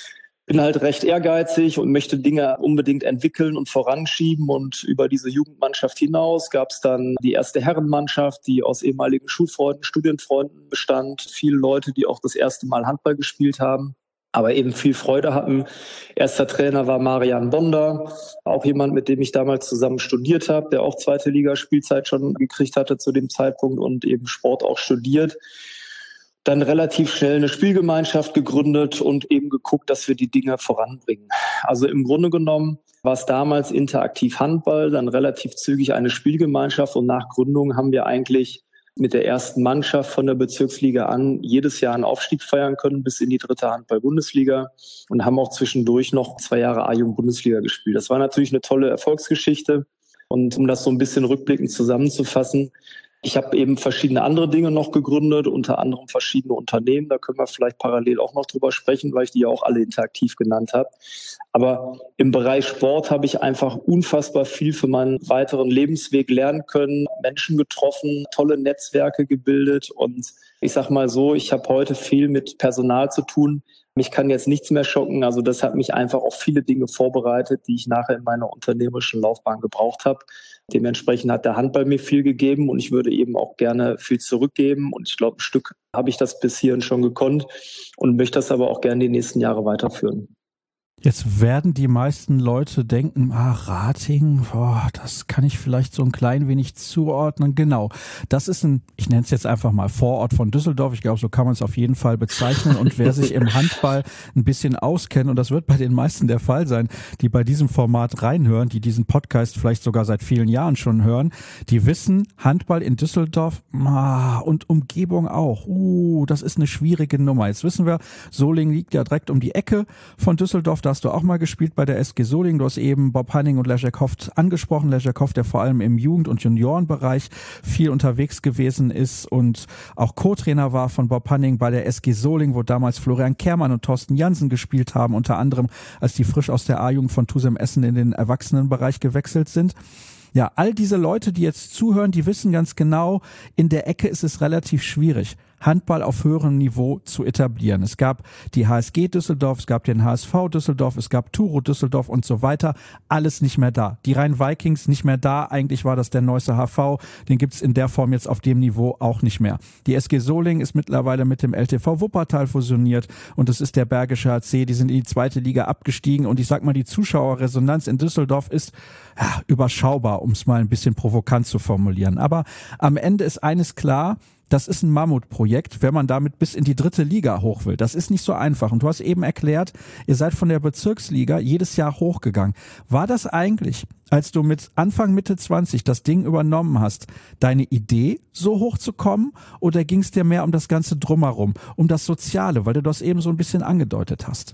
bin halt recht ehrgeizig und möchte Dinge unbedingt entwickeln und voranschieben. Und über diese Jugendmannschaft hinaus gab es dann die erste Herrenmannschaft, die aus ehemaligen Schulfreunden, Studienfreunden bestand. Viele Leute, die auch das erste Mal Handball gespielt haben, aber eben viel Freude hatten. Erster Trainer war Marian Bonder, auch jemand, mit dem ich damals zusammen studiert habe, der auch 2. Liga Spielzeit schon gekriegt hatte zu dem Zeitpunkt und eben Sport auch studiert. Dann relativ schnell eine Spielgemeinschaft gegründet und eben geguckt, dass wir die Dinge voranbringen. Also im Grunde genommen war es damals Interaktiv Handball, dann relativ zügig eine Spielgemeinschaft und nach Gründung haben wir eigentlich mit der ersten Mannschaft von der Bezirksliga an jedes Jahr einen Aufstieg feiern können bis in die 3. Handball-Bundesliga und haben auch zwischendurch noch 2 Jahre A-Jugend-Bundesliga gespielt. Das war natürlich eine tolle Erfolgsgeschichte. Und um das so ein bisschen rückblickend zusammenzufassen, ich habe eben verschiedene andere Dinge noch gegründet, unter anderem verschiedene Unternehmen. Da können wir vielleicht parallel auch noch drüber sprechen, weil ich die ja auch alle interaktiv genannt habe. Aber im Bereich Sport habe ich einfach unfassbar viel für meinen weiteren Lebensweg lernen können, Menschen getroffen, tolle Netzwerke gebildet. Und ich sage mal so, ich habe heute viel mit Personal zu tun, Mich kann jetzt nichts mehr schocken. Also das hat mich einfach auf viele Dinge vorbereitet, die ich nachher in meiner unternehmerischen Laufbahn gebraucht habe. Dementsprechend hat der Handball mir viel gegeben und ich würde eben auch gerne viel zurückgeben. Und ich glaube, ein Stück habe ich das bis hierhin schon gekonnt und möchte das aber auch gerne die nächsten Jahre weiterführen. Jetzt werden die meisten Leute denken, Ratingen, das kann ich vielleicht so ein klein wenig zuordnen. Genau, das ist ich nenne es jetzt einfach mal Vorort von Düsseldorf. Ich glaube, so kann man es auf jeden Fall bezeichnen. Und wer sich im Handball ein bisschen auskennt, und das wird bei den meisten der Fall sein, die bei diesem Format reinhören, die diesen Podcast vielleicht sogar seit vielen Jahren schon hören, die wissen, Handball in Düsseldorf und Umgebung auch. Das ist eine schwierige Nummer. Jetzt wissen wir, Solingen liegt ja direkt um die Ecke von Düsseldorf. Da hast du auch mal gespielt bei der SG Solingen. Du hast eben Bob Hanning und Leszek Hoft angesprochen. Leszek Hoft, der vor allem im Jugend- und Juniorenbereich viel unterwegs gewesen ist und auch Co-Trainer war von Bob Hanning bei der SG Solingen, wo damals Florian Kehrmann und Thorsten Jansen gespielt haben, unter anderem, als die frisch aus der A-Jugend von TuSem Essen in den Erwachsenenbereich gewechselt sind. Ja, all diese Leute, die jetzt zuhören, die wissen ganz genau, in der Ecke ist es relativ schwierig, Handball auf höherem Niveau zu etablieren. Es gab die HSG Düsseldorf, es gab den HSV Düsseldorf, es gab Turo Düsseldorf und so weiter. Alles nicht mehr da. Die Rhein-Vikings nicht mehr da. Eigentlich war das der Neusser HV. Den gibt's in der Form jetzt auf dem Niveau auch nicht mehr. Die SG Solingen ist mittlerweile mit dem LTV Wuppertal fusioniert und es ist der Bergische HC. Die sind in die 2. Liga abgestiegen und ich sag mal, die Zuschauerresonanz in Düsseldorf ist überschaubar, um es mal ein bisschen provokant zu formulieren. Aber am Ende ist eines klar: Das ist ein Mammutprojekt, wenn man damit bis in die 3. Liga hoch will. Das ist nicht so einfach. Und du hast eben erklärt, ihr seid von der Bezirksliga jedes Jahr hochgegangen. War das eigentlich, als du mit Anfang, Mitte 20 das Ding übernommen hast, deine Idee, so hoch zu kommen? Oder ging es dir mehr um das Ganze drumherum, um das Soziale, weil du das eben so ein bisschen angedeutet hast?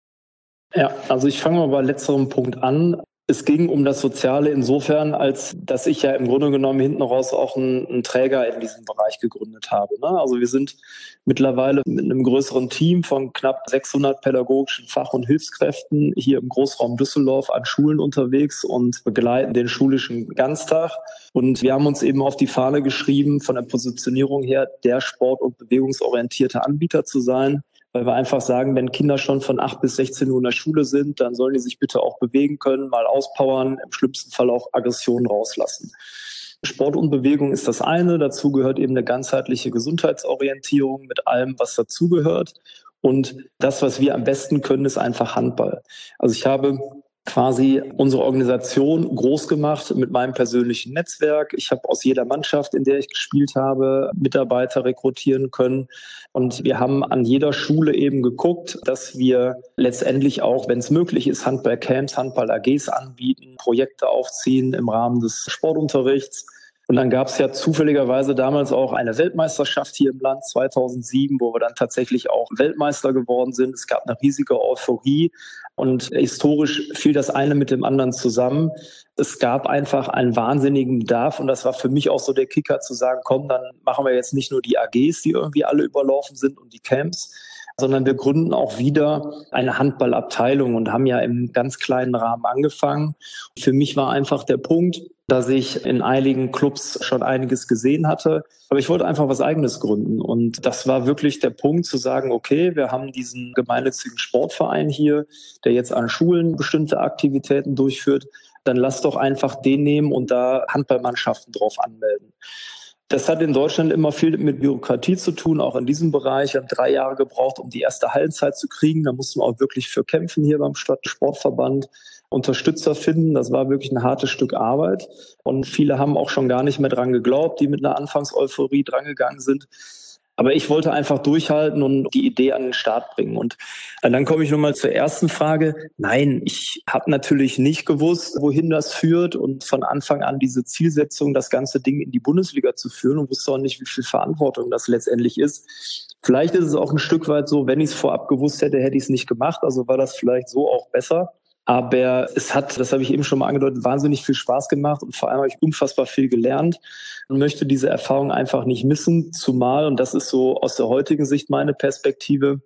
Ja, also ich fange mal bei letzterem Punkt an. Es ging um das Soziale insofern, als dass ich ja im Grunde genommen hinten raus auch einen Träger in diesem Bereich gegründet habe. Also wir sind mittlerweile mit einem größeren Team von knapp 600 pädagogischen Fach- und Hilfskräften hier im Großraum Düsseldorf an Schulen unterwegs und begleiten den schulischen Ganztag. Und wir haben uns eben auf die Fahne geschrieben, von der Positionierung her der sport- und bewegungsorientierte Anbieter zu sein. Weil wir einfach sagen, wenn Kinder schon von 8 bis 16 Uhr in der Schule sind, dann sollen die sich bitte auch bewegen können, mal auspowern, im schlimmsten Fall auch Aggressionen rauslassen. Sport und Bewegung ist das eine. Dazu gehört eben eine ganzheitliche Gesundheitsorientierung mit allem, was dazugehört. Und das, was wir am besten können, ist einfach Handball. Also ich habe quasi unsere Organisation groß gemacht mit meinem persönlichen Netzwerk. Ich habe aus jeder Mannschaft, in der ich gespielt habe, Mitarbeiter rekrutieren können. Und wir haben an jeder Schule eben geguckt, dass wir letztendlich auch, wenn es möglich ist, Handball-Camps, Handball-AGs anbieten, Projekte aufziehen im Rahmen des Sportunterrichts. Und dann gab es ja zufälligerweise damals auch eine Weltmeisterschaft hier im Land 2007, wo wir dann tatsächlich auch Weltmeister geworden sind. Es gab eine riesige Euphorie und historisch fiel das eine mit dem anderen zusammen. Es gab einfach einen wahnsinnigen Bedarf und das war für mich auch so der Kicker zu sagen, komm, dann machen wir jetzt nicht nur die AGs, die irgendwie alle überlaufen sind und die Camps, sondern wir gründen auch wieder eine Handballabteilung und haben ja im ganz kleinen Rahmen angefangen. Für mich war einfach der Punkt, dass ich in einigen Clubs schon einiges gesehen hatte. Aber ich wollte einfach was Eigenes gründen. Und das war wirklich der Punkt zu sagen, okay, wir haben diesen gemeinnützigen Sportverein hier, der jetzt an Schulen bestimmte Aktivitäten durchführt. Dann lass doch einfach den nehmen und da Handballmannschaften drauf anmelden. Das hat in Deutschland immer viel mit Bürokratie zu tun, auch in diesem Bereich. Wir haben 3 Jahre gebraucht, um die erste Hallenzeit zu kriegen. Da mussten wir auch wirklich für kämpfen hier beim Stadtsportverband. Unterstützer finden. Das war wirklich ein hartes Stück Arbeit. Und viele haben auch schon gar nicht mehr dran geglaubt, die mit einer Anfangseuphorie drangegangen sind. Aber ich wollte einfach durchhalten und die Idee an den Start bringen. Und dann komme ich nochmal zur ersten Frage. Nein, ich habe natürlich nicht gewusst, wohin das führt und von Anfang an diese Zielsetzung, das ganze Ding in die Bundesliga zu führen und wusste auch nicht, wie viel Verantwortung das letztendlich ist. Vielleicht ist es auch ein Stück weit so, wenn ich es vorab gewusst hätte, hätte ich es nicht gemacht. Also war das vielleicht so auch besser. Aber es hat, das habe ich eben schon mal angedeutet, wahnsinnig viel Spaß gemacht und vor allem habe ich unfassbar viel gelernt und möchte diese Erfahrung einfach nicht missen. Zumal, und das ist so aus der heutigen Sicht meine Perspektive,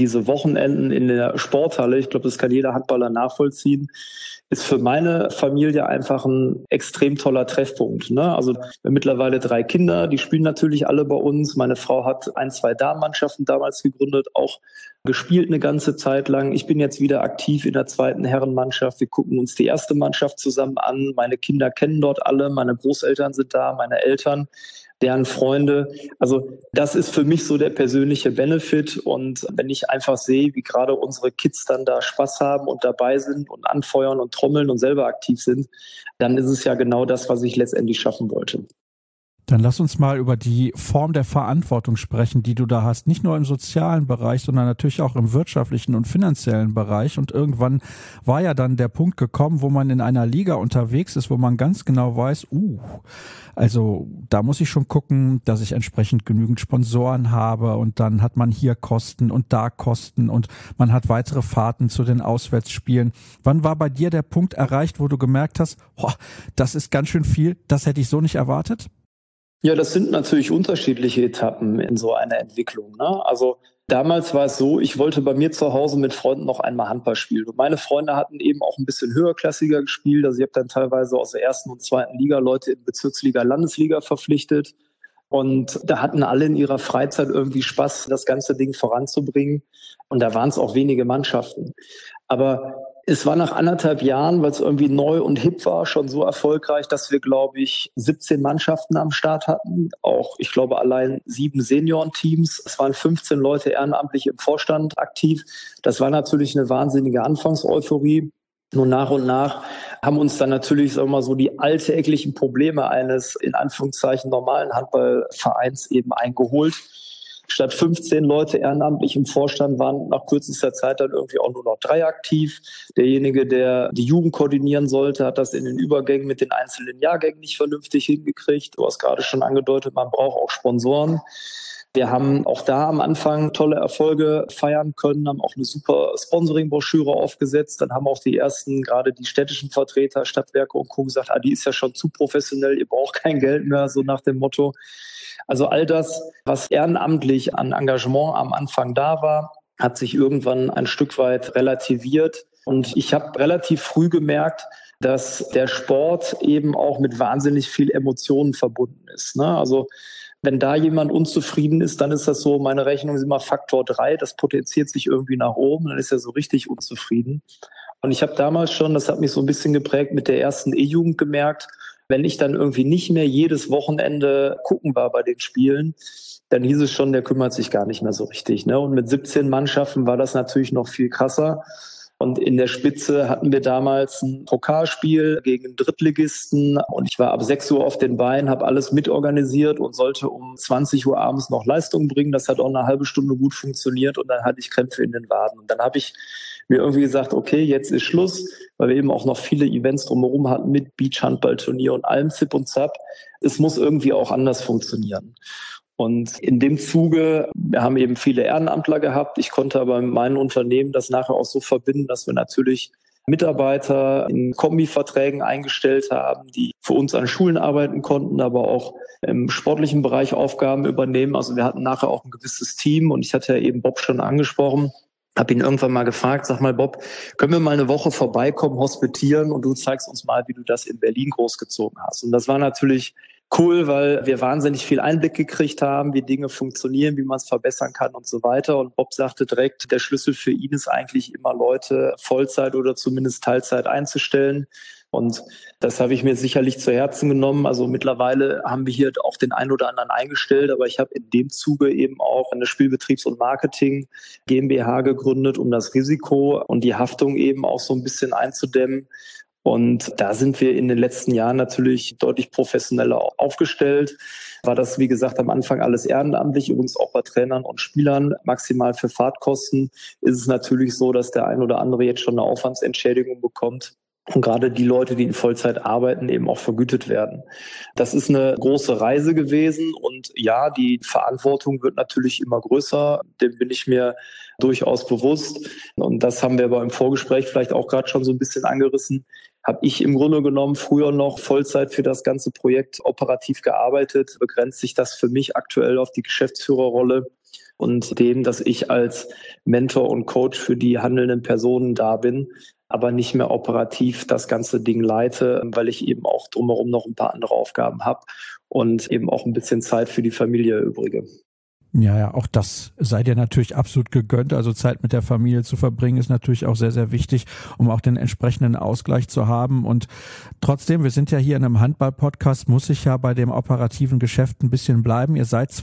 diese Wochenenden in der Sporthalle, ich glaube, das kann jeder Handballer nachvollziehen, ist für meine Familie einfach ein extrem toller Treffpunkt. Ne? Also wir haben mittlerweile 3 Kinder, die spielen natürlich alle bei uns. Meine Frau hat 1, 2 Damenmannschaften damals gegründet, auch gespielt eine ganze Zeit lang. Ich bin jetzt wieder aktiv in der 2. Herrenmannschaft. Wir gucken uns die 1. Mannschaft zusammen an. Meine Kinder kennen dort alle, meine Großeltern sind da, meine Eltern, deren Freunde. Also das ist für mich so der persönliche Benefit. Und wenn ich einfach sehe, wie gerade unsere Kids dann da Spaß haben und dabei sind und anfeuern und trommeln und selber aktiv sind, dann ist es ja genau das, was ich letztendlich schaffen wollte. Dann lass uns mal über die Form der Verantwortung sprechen, die du da hast. Nicht nur im sozialen Bereich, sondern natürlich auch im wirtschaftlichen und finanziellen Bereich. Und irgendwann war ja dann der Punkt gekommen, wo man in einer Liga unterwegs ist, wo man ganz genau weiß, also da muss ich schon gucken, dass ich entsprechend genügend Sponsoren habe, und dann hat man hier Kosten und da Kosten und man hat weitere Fahrten zu den Auswärtsspielen. Wann war bei dir der Punkt erreicht, wo du gemerkt hast, das ist ganz schön viel, das hätte ich so nicht erwartet? Ja, das sind natürlich unterschiedliche Etappen in so einer Entwicklung. Ne? Also damals war es so, ich wollte bei mir zu Hause mit Freunden noch einmal Handball spielen. Und meine Freunde hatten eben auch ein bisschen höherklassiger gespielt. Also ich habe dann teilweise aus der 1. und 2. Liga Leute in Bezirksliga, Landesliga verpflichtet. Und da hatten alle in ihrer Freizeit irgendwie Spaß, das ganze Ding voranzubringen. Und da waren es auch wenige Mannschaften. Aber es war nach 1,5 Jahren, weil es irgendwie neu und hip war, schon so erfolgreich, dass wir, glaube ich, 17 Mannschaften am Start hatten. Auch, ich glaube, allein 7 Seniorenteams. Es waren 15 Leute ehrenamtlich im Vorstand aktiv. Das war natürlich eine wahnsinnige Anfangseuphorie. Nur nach und nach haben uns dann natürlich, sagen wir mal so, die alltäglichen Probleme eines, in Anführungszeichen, normalen Handballvereins eben eingeholt. Statt 15 Leute ehrenamtlich im Vorstand waren nach kürzester Zeit dann irgendwie auch nur noch 3 aktiv. Derjenige, der die Jugend koordinieren sollte, hat das in den Übergängen mit den einzelnen Jahrgängen nicht vernünftig hingekriegt. Du hast gerade schon angedeutet, man braucht auch Sponsoren. Wir haben auch da am Anfang tolle Erfolge feiern können, haben auch eine super Sponsoring-Broschüre aufgesetzt. Dann haben auch die ersten, gerade die städtischen Vertreter, Stadtwerke und Co. gesagt, die ist ja schon zu professionell, ihr braucht kein Geld mehr, so nach dem Motto. Also all das, was ehrenamtlich an Engagement am Anfang da war, hat sich irgendwann ein Stück weit relativiert. Und ich habe relativ früh gemerkt, dass der Sport eben auch mit wahnsinnig viel Emotionen verbunden ist. Ne? Also wenn da jemand unzufrieden ist, dann ist das so, meine Rechnung ist immer Faktor 3, das potenziert sich irgendwie nach oben, dann ist er so richtig unzufrieden. Und ich habe damals schon, das hat mich so ein bisschen geprägt, mit der ersten E-Jugend gemerkt, wenn ich dann irgendwie nicht mehr jedes Wochenende gucken war bei den Spielen, dann hieß es schon, der kümmert sich gar nicht mehr so richtig. Ne? Und mit 17 Mannschaften war das natürlich noch viel krasser. Und in der Spitze hatten wir damals ein Pokalspiel gegen einen Drittligisten. Und ich war ab 6 Uhr auf den Beinen, habe alles mitorganisiert und sollte um 20 Uhr abends noch Leistung bringen. Das hat auch eine halbe Stunde gut funktioniert und dann hatte ich Krämpfe in den Waden. Und dann habe ich mir irgendwie gesagt, okay, jetzt ist Schluss, weil wir eben auch noch viele Events drumherum hatten mit Beachhandballturnier und allem Zip und Zap. Es muss irgendwie auch anders funktionieren. Und in dem Zuge, wir haben eben viele Ehrenamtler gehabt. Ich konnte aber in meinem Unternehmen das nachher auch so verbinden, dass wir natürlich Mitarbeiter in Kombiverträgen eingestellt haben, die für uns an Schulen arbeiten konnten, aber auch im sportlichen Bereich Aufgaben übernehmen. Also wir hatten nachher auch ein gewisses Team und ich hatte ja eben Bob schon angesprochen. Habe ihn irgendwann mal gefragt, sag mal Bob, können wir mal eine Woche vorbeikommen, hospitieren und du zeigst uns mal, wie du das in Berlin großgezogen hast. Und das war natürlich cool, weil wir wahnsinnig viel Einblick gekriegt haben, wie Dinge funktionieren, wie man es verbessern kann und so weiter. Und Bob sagte direkt, der Schlüssel für ihn ist eigentlich immer Leute Vollzeit oder zumindest Teilzeit einzustellen. Und das habe ich mir sicherlich zu Herzen genommen. Also mittlerweile haben wir hier auch den einen oder anderen eingestellt, aber ich habe in dem Zuge eben auch eine Spielbetriebs- und Marketing GmbH gegründet, um das Risiko und die Haftung eben auch so ein bisschen einzudämmen. Und da sind wir in den letzten Jahren natürlich deutlich professioneller aufgestellt. War das, wie gesagt, am Anfang alles ehrenamtlich, übrigens auch bei Trainern und Spielern. Maximal für Fahrtkosten ist es natürlich so, dass der ein oder andere jetzt schon eine Aufwandsentschädigung bekommt. Und gerade die Leute, die in Vollzeit arbeiten, eben auch vergütet werden. Das ist eine große Reise gewesen. Und ja, die Verantwortung wird natürlich immer größer. Dem bin ich mir durchaus bewusst. Und das haben wir aber im Vorgespräch vielleicht auch gerade schon so ein bisschen angerissen. Habe ich im Grunde genommen früher noch Vollzeit für das ganze Projekt operativ gearbeitet. Begrenzt sich das für mich aktuell auf die Geschäftsführerrolle. und dem, dass ich als Mentor und Coach für die handelnden Personen da bin, aber nicht mehr operativ das ganze Ding leite, weil ich eben auch drumherum noch ein paar andere Aufgaben habe und eben auch ein bisschen Zeit für die Familie übrige. Ja, auch das sei dir natürlich absolut gegönnt. Also Zeit mit der Familie zu verbringen ist natürlich auch sehr, sehr wichtig, um auch den entsprechenden Ausgleich zu haben. Und trotzdem, wir sind ja hier in einem Handball-Podcast, muss ich ja bei dem operativen Geschäft ein bisschen bleiben. Ihr seid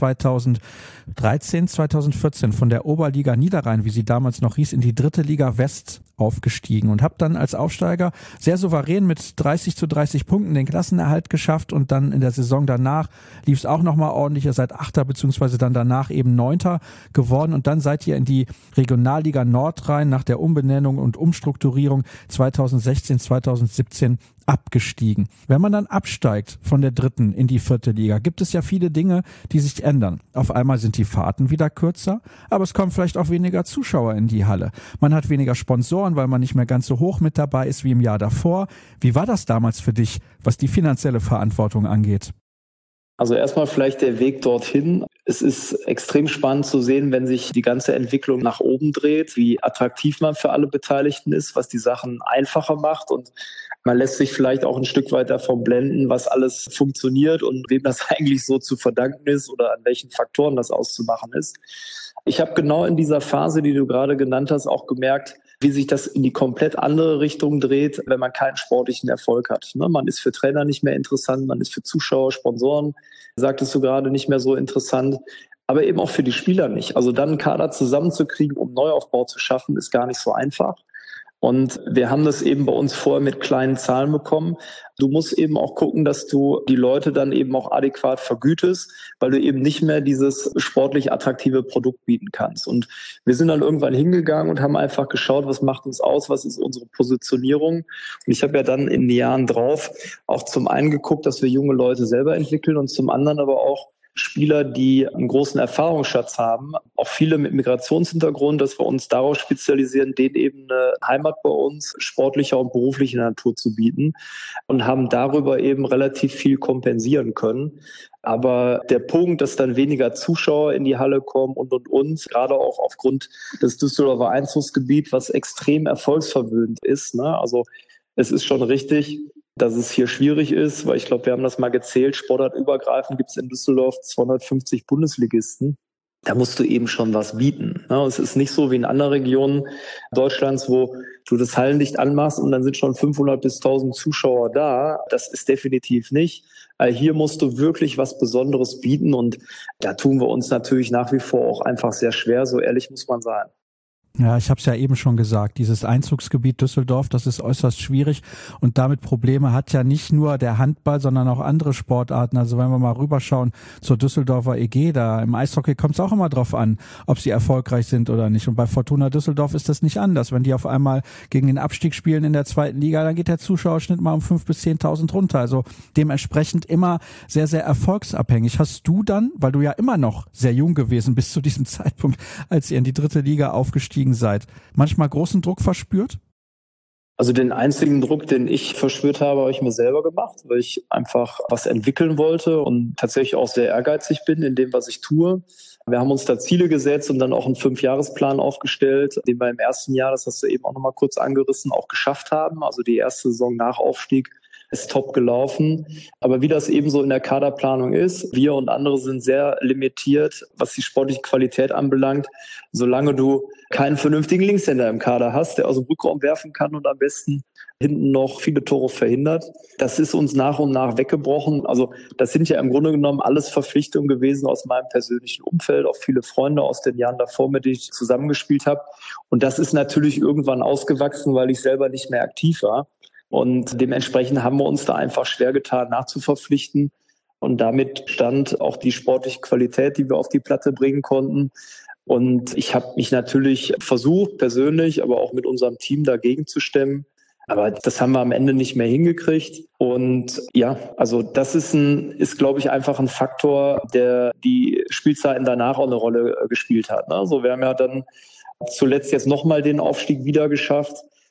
2013, 2014 von der Oberliga Niederrhein, wie sie damals noch hieß, in die 3. Liga West aufgestiegen und habt dann als Aufsteiger sehr souverän mit 30-30 Punkten den Klassenerhalt geschafft und dann in der Saison danach lief es auch nochmal ordentlich. Ihr seid 8. beziehungsweise dann danach eben 9. geworden und dann seid ihr in die Regionalliga Nordrhein nach der Umbenennung und Umstrukturierung 2016, 2017 abgestiegen. Wenn man dann absteigt von der 3. in die 4. Liga, gibt es ja viele Dinge, die sich ändern. Auf einmal sind die Fahrten wieder kürzer, aber es kommen vielleicht auch weniger Zuschauer in die Halle. Man hat weniger Sponsoren, weil man nicht mehr ganz so hoch mit dabei ist wie im Jahr davor. Wie war das damals für dich, was die finanzielle Verantwortung angeht? Also erstmal vielleicht der Weg dorthin. Es ist extrem spannend zu sehen, wenn sich die ganze Entwicklung nach oben dreht, wie attraktiv man für alle Beteiligten ist, was die Sachen einfacher macht und man lässt sich vielleicht auch ein Stück weit davon blenden, was alles funktioniert und wem das eigentlich so zu verdanken ist oder an welchen Faktoren das auszumachen ist. Ich habe genau in dieser Phase, die du gerade genannt hast, auch gemerkt, wie sich das in die komplett andere Richtung dreht, wenn man keinen sportlichen Erfolg hat. Man ist für Trainer nicht mehr interessant, man ist für Zuschauer, Sponsoren, sagtest du gerade, nicht mehr so interessant, aber eben auch für die Spieler nicht. Also dann einen Kader zusammenzukriegen, um Neuaufbau zu schaffen, ist gar nicht so einfach. Und wir haben das eben bei uns vorher mit kleinen Zahlen bekommen. Du musst eben auch gucken, dass du die Leute dann eben auch adäquat vergütest, weil du eben nicht mehr dieses sportlich attraktive Produkt bieten kannst. Und wir sind dann irgendwann hingegangen und haben einfach geschaut, was macht uns aus, was ist unsere Positionierung. Und ich habe ja dann in den Jahren drauf auch zum einen geguckt, dass wir junge Leute selber entwickeln und zum anderen aber auch Spieler, die einen großen Erfahrungsschatz haben, auch viele mit Migrationshintergrund, dass wir uns darauf spezialisieren, denen eben eine Heimat bei uns sportlicher und beruflicher Natur zu bieten und haben darüber eben relativ viel kompensieren können. Aber der Punkt, dass dann weniger Zuschauer in die Halle kommen und, gerade auch aufgrund des Düsseldorfer Einzugsgebiets, was extrem erfolgsverwöhnt ist, also es ist schon richtig, dass es hier schwierig ist, weil ich glaube, wir haben das mal gezählt, sportartübergreifend gibt es in Düsseldorf 250 Bundesligisten. Da musst du eben schon was bieten. Es ist nicht so wie in anderen Regionen Deutschlands, wo du das Hallenlicht anmachst und dann sind schon 500 bis 1000 Zuschauer da. Das ist definitiv nicht. Hier musst du wirklich was Besonderes bieten und da tun wir uns natürlich nach wie vor auch einfach sehr schwer, so ehrlich muss man sein. Ja, ich habe es ja eben schon gesagt, dieses Einzugsgebiet Düsseldorf, das ist äußerst schwierig und damit Probleme hat ja nicht nur der Handball, sondern auch andere Sportarten. Also wenn wir mal rüberschauen zur Düsseldorfer EG, da im Eishockey kommt es auch immer drauf an, ob sie erfolgreich sind oder nicht. Und bei Fortuna Düsseldorf ist das nicht anders. Wenn die auf einmal gegen den Abstieg spielen in der 2. Liga, dann geht der Zuschauerschnitt mal um 5.000 bis 10.000 runter. Also dementsprechend immer sehr, sehr erfolgsabhängig. Hast du dann, weil du ja immer noch sehr jung gewesen bist zu diesem Zeitpunkt, als ihr in die 3. Liga aufgestiegen seid, manchmal großen Druck verspürt? Also den einzigen Druck, den ich verspürt habe ich mir selber gemacht, weil ich einfach was entwickeln wollte und tatsächlich auch sehr ehrgeizig bin in dem, was ich tue. Wir haben uns da Ziele gesetzt und dann auch einen 5-Jahresplan aufgestellt, den wir im ersten Jahr, das hast du eben auch noch mal kurz angerissen, auch geschafft haben. Also die erste Saison nach Aufstieg ist top gelaufen. Aber wie das eben so in der Kaderplanung ist, wir und andere sind sehr limitiert, was die sportliche Qualität anbelangt. Solange du keinen vernünftigen Linkshänder im Kader hast, der aus dem Rückraum werfen kann und am besten hinten noch viele Tore verhindert. Das ist uns nach und nach weggebrochen. Also das sind ja im Grunde genommen alles Verpflichtungen gewesen aus meinem persönlichen Umfeld, auch viele Freunde aus den Jahren davor, mit denen ich zusammengespielt habe. Und das ist natürlich irgendwann ausgewachsen, weil ich selber nicht mehr aktiv war. Und dementsprechend haben wir uns da einfach schwer getan, nachzuverpflichten. Und damit stand auch die sportliche Qualität, die wir auf die Platte bringen konnten. Und ich habe mich natürlich versucht, persönlich, aber auch mit unserem Team dagegen zu stemmen. Aber das haben wir am Ende nicht mehr hingekriegt. Und ja, also das ist glaube ich, einfach ein Faktor, der die Spielzeiten danach auch eine Rolle gespielt hat. Also wir haben ja dann zuletzt jetzt nochmal den Aufstieg wieder geschafft.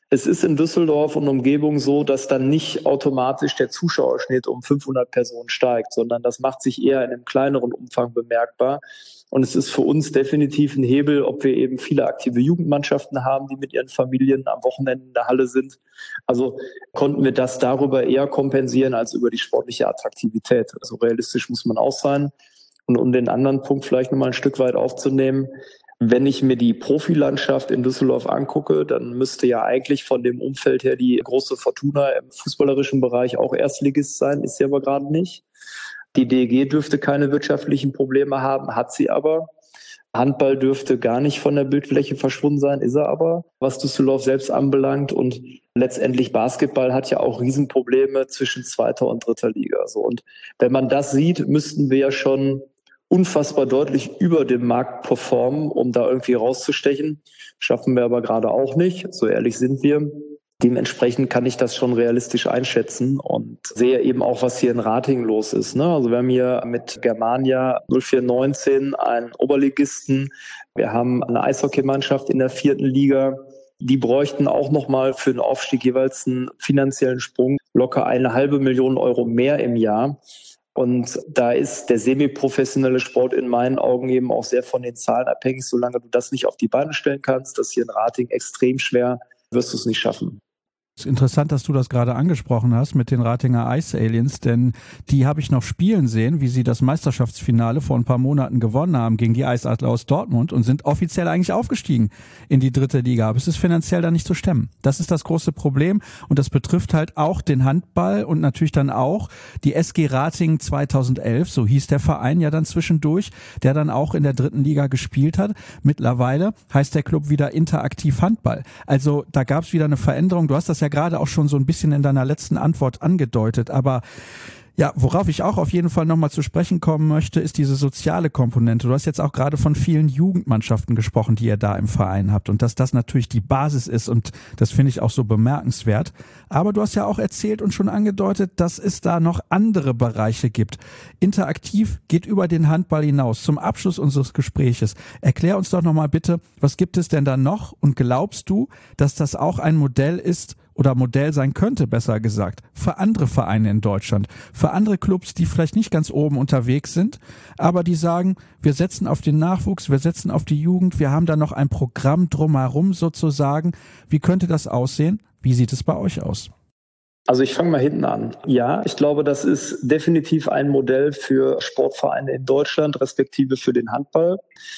Es ist in Düsseldorf und Umgebung so, dass dann nicht automatisch der Zuschauerschnitt um 500 Personen steigt, sondern das macht sich eher in einem kleineren Umfang bemerkbar. Und es ist für uns definitiv ein Hebel, ob wir eben viele aktive Jugendmannschaften haben, die mit ihren Familien am Wochenende in der Halle sind. Also konnten wir das darüber eher kompensieren als über die sportliche Attraktivität. Also realistisch muss man auch sein. Und um den anderen Punkt vielleicht nochmal ein Stück weit aufzunehmen, wenn ich mir die Profilandschaft in Düsseldorf angucke, dann müsste ja eigentlich von dem Umfeld her die große Fortuna im fußballerischen Bereich auch Erstligist sein, ist sie aber gerade nicht. Die DEG dürfte keine wirtschaftlichen Probleme haben, hat sie aber. Handball dürfte gar nicht von der Bildfläche verschwunden sein, ist er aber, was Düsseldorf selbst anbelangt. Und letztendlich Basketball hat ja auch Riesenprobleme zwischen 2. und 3. Liga. So. Und wenn man das sieht, müssten wir ja schon unfassbar deutlich über dem Markt performen, um da irgendwie rauszustechen. Schaffen wir aber gerade auch nicht, so ehrlich sind wir. Dementsprechend kann ich das schon realistisch einschätzen und sehe eben auch, was hier in Ratingen los ist. Ne? Also wir haben hier mit Germania 0419 einen Oberligisten. Wir haben eine Eishockeymannschaft in der 4. Liga. Die bräuchten auch nochmal für den Aufstieg jeweils einen finanziellen Sprung locker 1,5 Millionen Euro mehr im Jahr. Und da ist der semi-professionelle Sport in meinen Augen eben auch sehr von den Zahlen abhängig. Solange du das nicht auf die Beine stellen kannst, das hier in Ratingen extrem schwer, wirst du es nicht schaffen. Es ist interessant, dass du das gerade angesprochen hast mit den Ratinger Ice Aliens, denn die habe ich noch spielen sehen, wie sie das Meisterschaftsfinale vor ein paar Monaten gewonnen haben gegen die Eisadler aus Dortmund und sind offiziell eigentlich aufgestiegen in die 3. Liga. Aber es ist finanziell dann nicht zu stemmen. Das ist das große Problem und das betrifft halt auch den Handball und natürlich dann auch die SG Ratingen 2011, so hieß der Verein ja dann zwischendurch, der dann auch in der 3. Liga gespielt hat. Mittlerweile heißt der Club wieder Interaktiv Handball. Also da gab es wieder eine Veränderung. Du hast das ja gerade auch schon so ein bisschen in deiner letzten Antwort angedeutet, aber ja, worauf ich auch auf jeden Fall nochmal zu sprechen kommen möchte, ist diese soziale Komponente. Du hast jetzt auch gerade von vielen Jugendmannschaften gesprochen, die ihr da im Verein habt und dass das natürlich die Basis ist und das finde ich auch so bemerkenswert. Aber du hast ja auch erzählt und schon angedeutet, dass es da noch andere Bereiche gibt. Interaktiv geht über den Handball hinaus. Zum Abschluss unseres Gespräches, erklär uns doch nochmal bitte, was gibt es denn da noch und glaubst du, dass das auch ein Modell ist, oder Modell sein könnte, besser gesagt, für andere Vereine in Deutschland, für andere Clubs, die vielleicht nicht ganz oben unterwegs sind, aber die sagen, wir setzen auf den Nachwuchs, wir setzen auf die Jugend, wir haben da noch ein Programm drumherum sozusagen. Wie könnte das aussehen? Wie sieht es bei euch aus? Also ich fange mal hinten an. Ja, ich glaube, das ist definitiv ein Modell für Sportvereine in Deutschland, respektive für den Handball.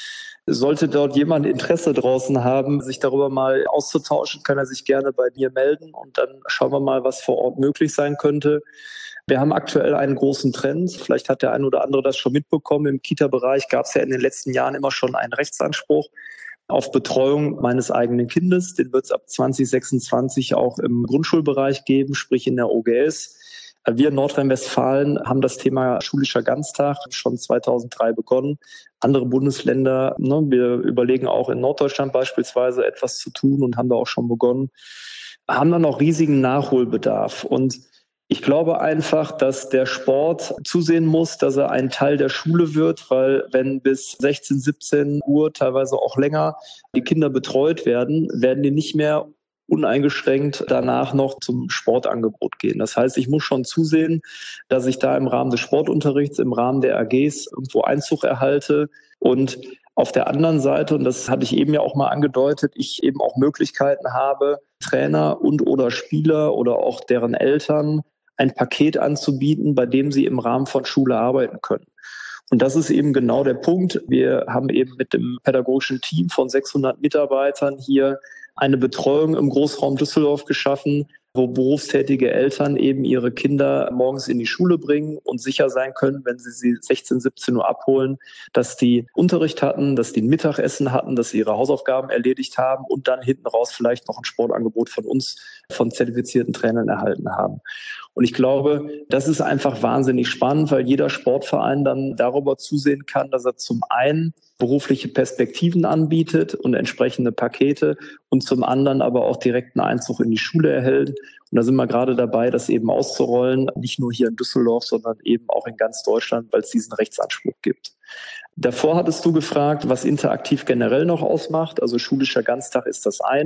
Sollte dort jemand Interesse draußen haben, sich darüber mal auszutauschen, kann er sich gerne bei mir melden und dann schauen wir mal, was vor Ort möglich sein könnte. Wir haben aktuell einen großen Trend. Vielleicht hat der ein oder andere das schon mitbekommen. Im Kita-Bereich gab es ja in den letzten Jahren immer schon einen Rechtsanspruch auf Betreuung meines eigenen Kindes. Den wird es ab 2026 auch im Grundschulbereich geben, sprich in der OGS. Wir in Nordrhein-Westfalen haben das Thema schulischer Ganztag schon 2003 begonnen. Andere Bundesländer, wir überlegen auch in Norddeutschland beispielsweise etwas zu tun und haben da auch schon begonnen, haben dann noch riesigen Nachholbedarf. Und ich glaube einfach, dass der Sport zusehen muss, dass er ein Teil der Schule wird, weil wenn bis 16, 17 Uhr, teilweise auch länger, die Kinder betreut werden, werden die nicht mehr uneingeschränkt danach noch zum Sportangebot gehen. Das heißt, ich muss schon zusehen, dass ich da im Rahmen des Sportunterrichts, im Rahmen der AGs irgendwo Einzug erhalte und auf der anderen Seite, und das hatte ich eben ja auch mal angedeutet, ich eben auch Möglichkeiten habe, Trainer und oder Spieler oder auch deren Eltern ein Paket anzubieten, bei dem sie im Rahmen von Schule arbeiten können. Und das ist eben genau der Punkt. Wir haben eben mit dem pädagogischen Team von 600 Mitarbeitern hier eine Betreuung im Großraum Düsseldorf geschaffen, wo berufstätige Eltern eben ihre Kinder morgens in die Schule bringen und sicher sein können, wenn sie 16, 17 Uhr abholen, dass die Unterricht hatten, dass die ein Mittagessen hatten, dass sie ihre Hausaufgaben erledigt haben und dann hinten raus vielleicht noch ein Sportangebot von uns, von zertifizierten Trainern erhalten haben. Und ich glaube, das ist einfach wahnsinnig spannend, weil jeder Sportverein dann darüber zusehen kann, dass er zum einen berufliche Perspektiven anbietet und entsprechende Pakete und zum anderen aber auch direkten Einzug in die Schule erhält. Und da sind wir gerade dabei, das eben auszurollen, nicht nur hier in Düsseldorf, sondern eben auch in ganz Deutschland, weil es diesen Rechtsanspruch gibt. Davor hattest du gefragt, was interaktiv generell noch ausmacht. Also schulischer Ganztag ist das eine.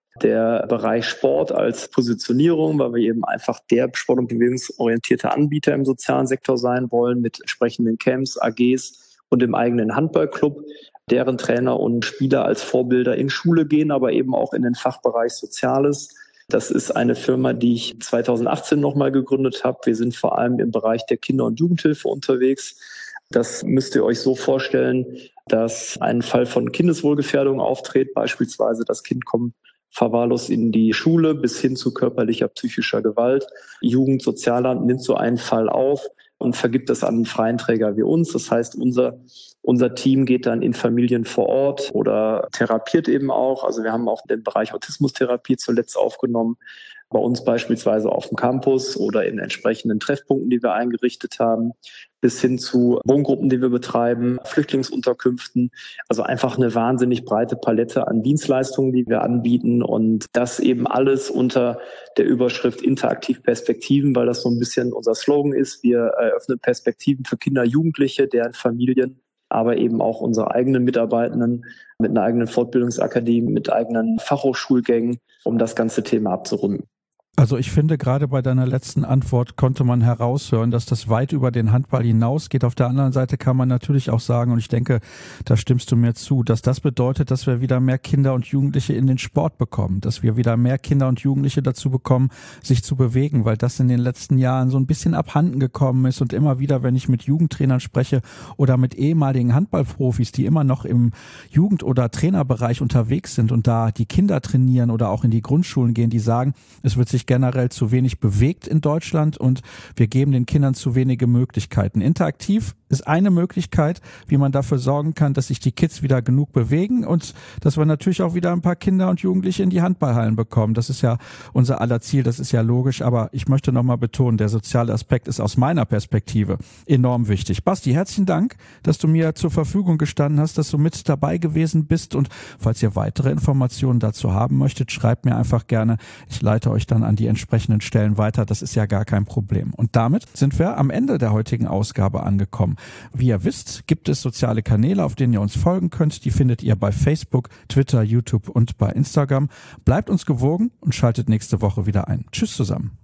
der Bereich Sport als Positionierung, weil wir eben einfach der sport- und bewegungsorientierte Anbieter im sozialen Sektor sein wollen mit entsprechenden Camps, AGs und dem eigenen Handballclub, deren Trainer und Spieler als Vorbilder in Schule gehen, aber eben auch in den Fachbereich Soziales. Das ist eine Firma, die ich 2018 nochmal gegründet habe. Wir sind vor allem im Bereich der Kinder- und Jugendhilfe unterwegs. Das müsst ihr euch so vorstellen, dass ein Fall von Kindeswohlgefährdung auftritt, beispielsweise das Kind kommt verwahrlost in die Schule bis hin zu körperlicher, psychischer Gewalt. Jugendsozialamt nimmt so einen Fall auf und vergibt das an einen freien Träger wie uns. Das heißt, unser Team geht dann in Familien vor Ort oder therapiert eben auch. Also wir haben auch den Bereich Autismustherapie zuletzt aufgenommen, bei uns beispielsweise auf dem Campus oder in entsprechenden Treffpunkten, die wir eingerichtet haben, bis hin zu Wohngruppen, die wir betreiben, Flüchtlingsunterkünften. Also einfach eine wahnsinnig breite Palette an Dienstleistungen, die wir anbieten, und das eben alles unter der Überschrift Interaktiv Perspektiven, weil das so ein bisschen unser Slogan ist. Wir eröffnen Perspektiven für Kinder, Jugendliche, deren Familien, aber eben auch unsere eigenen Mitarbeitenden mit einer eigenen Fortbildungsakademie, mit eigenen Fachhochschulgängen, um das ganze Thema abzurunden. Also ich finde, gerade bei deiner letzten Antwort konnte man heraushören, dass das weit über den Handball hinausgeht. Auf der anderen Seite kann man natürlich auch sagen, und ich denke, da stimmst du mir zu, dass das bedeutet, dass wir wieder mehr Kinder und Jugendliche in den Sport bekommen, dass wir wieder mehr Kinder und Jugendliche dazu bekommen, sich zu bewegen, weil das in den letzten Jahren so ein bisschen abhanden gekommen ist. Und immer wieder, wenn ich mit Jugendtrainern spreche oder mit ehemaligen Handballprofis, die immer noch im Jugend- oder Trainerbereich unterwegs sind und da die Kinder trainieren oder auch in die Grundschulen gehen, die sagen, es wird sich generell zu wenig bewegt in Deutschland und wir geben den Kindern zu wenige Möglichkeiten. Interaktiv ist eine Möglichkeit, wie man dafür sorgen kann, dass sich die Kids wieder genug bewegen und dass wir natürlich auch wieder ein paar Kinder und Jugendliche in die Handballhallen bekommen. Das ist ja unser aller Ziel, das ist ja logisch, aber ich möchte nochmal betonen, der soziale Aspekt ist aus meiner Perspektive enorm wichtig. Basti, herzlichen Dank, dass du mir zur Verfügung gestanden hast, dass du mit dabei gewesen bist, und falls ihr weitere Informationen dazu haben möchtet, schreibt mir einfach gerne. Ich leite euch dann an die entsprechenden Stellen weiter. Das ist ja gar kein Problem. Und damit sind wir am Ende der heutigen Ausgabe angekommen. Wie ihr wisst, gibt es soziale Kanäle, auf denen ihr uns folgen könnt. Die findet ihr bei Facebook, Twitter, YouTube und bei Instagram. Bleibt uns gewogen und schaltet nächste Woche wieder ein. Tschüss zusammen.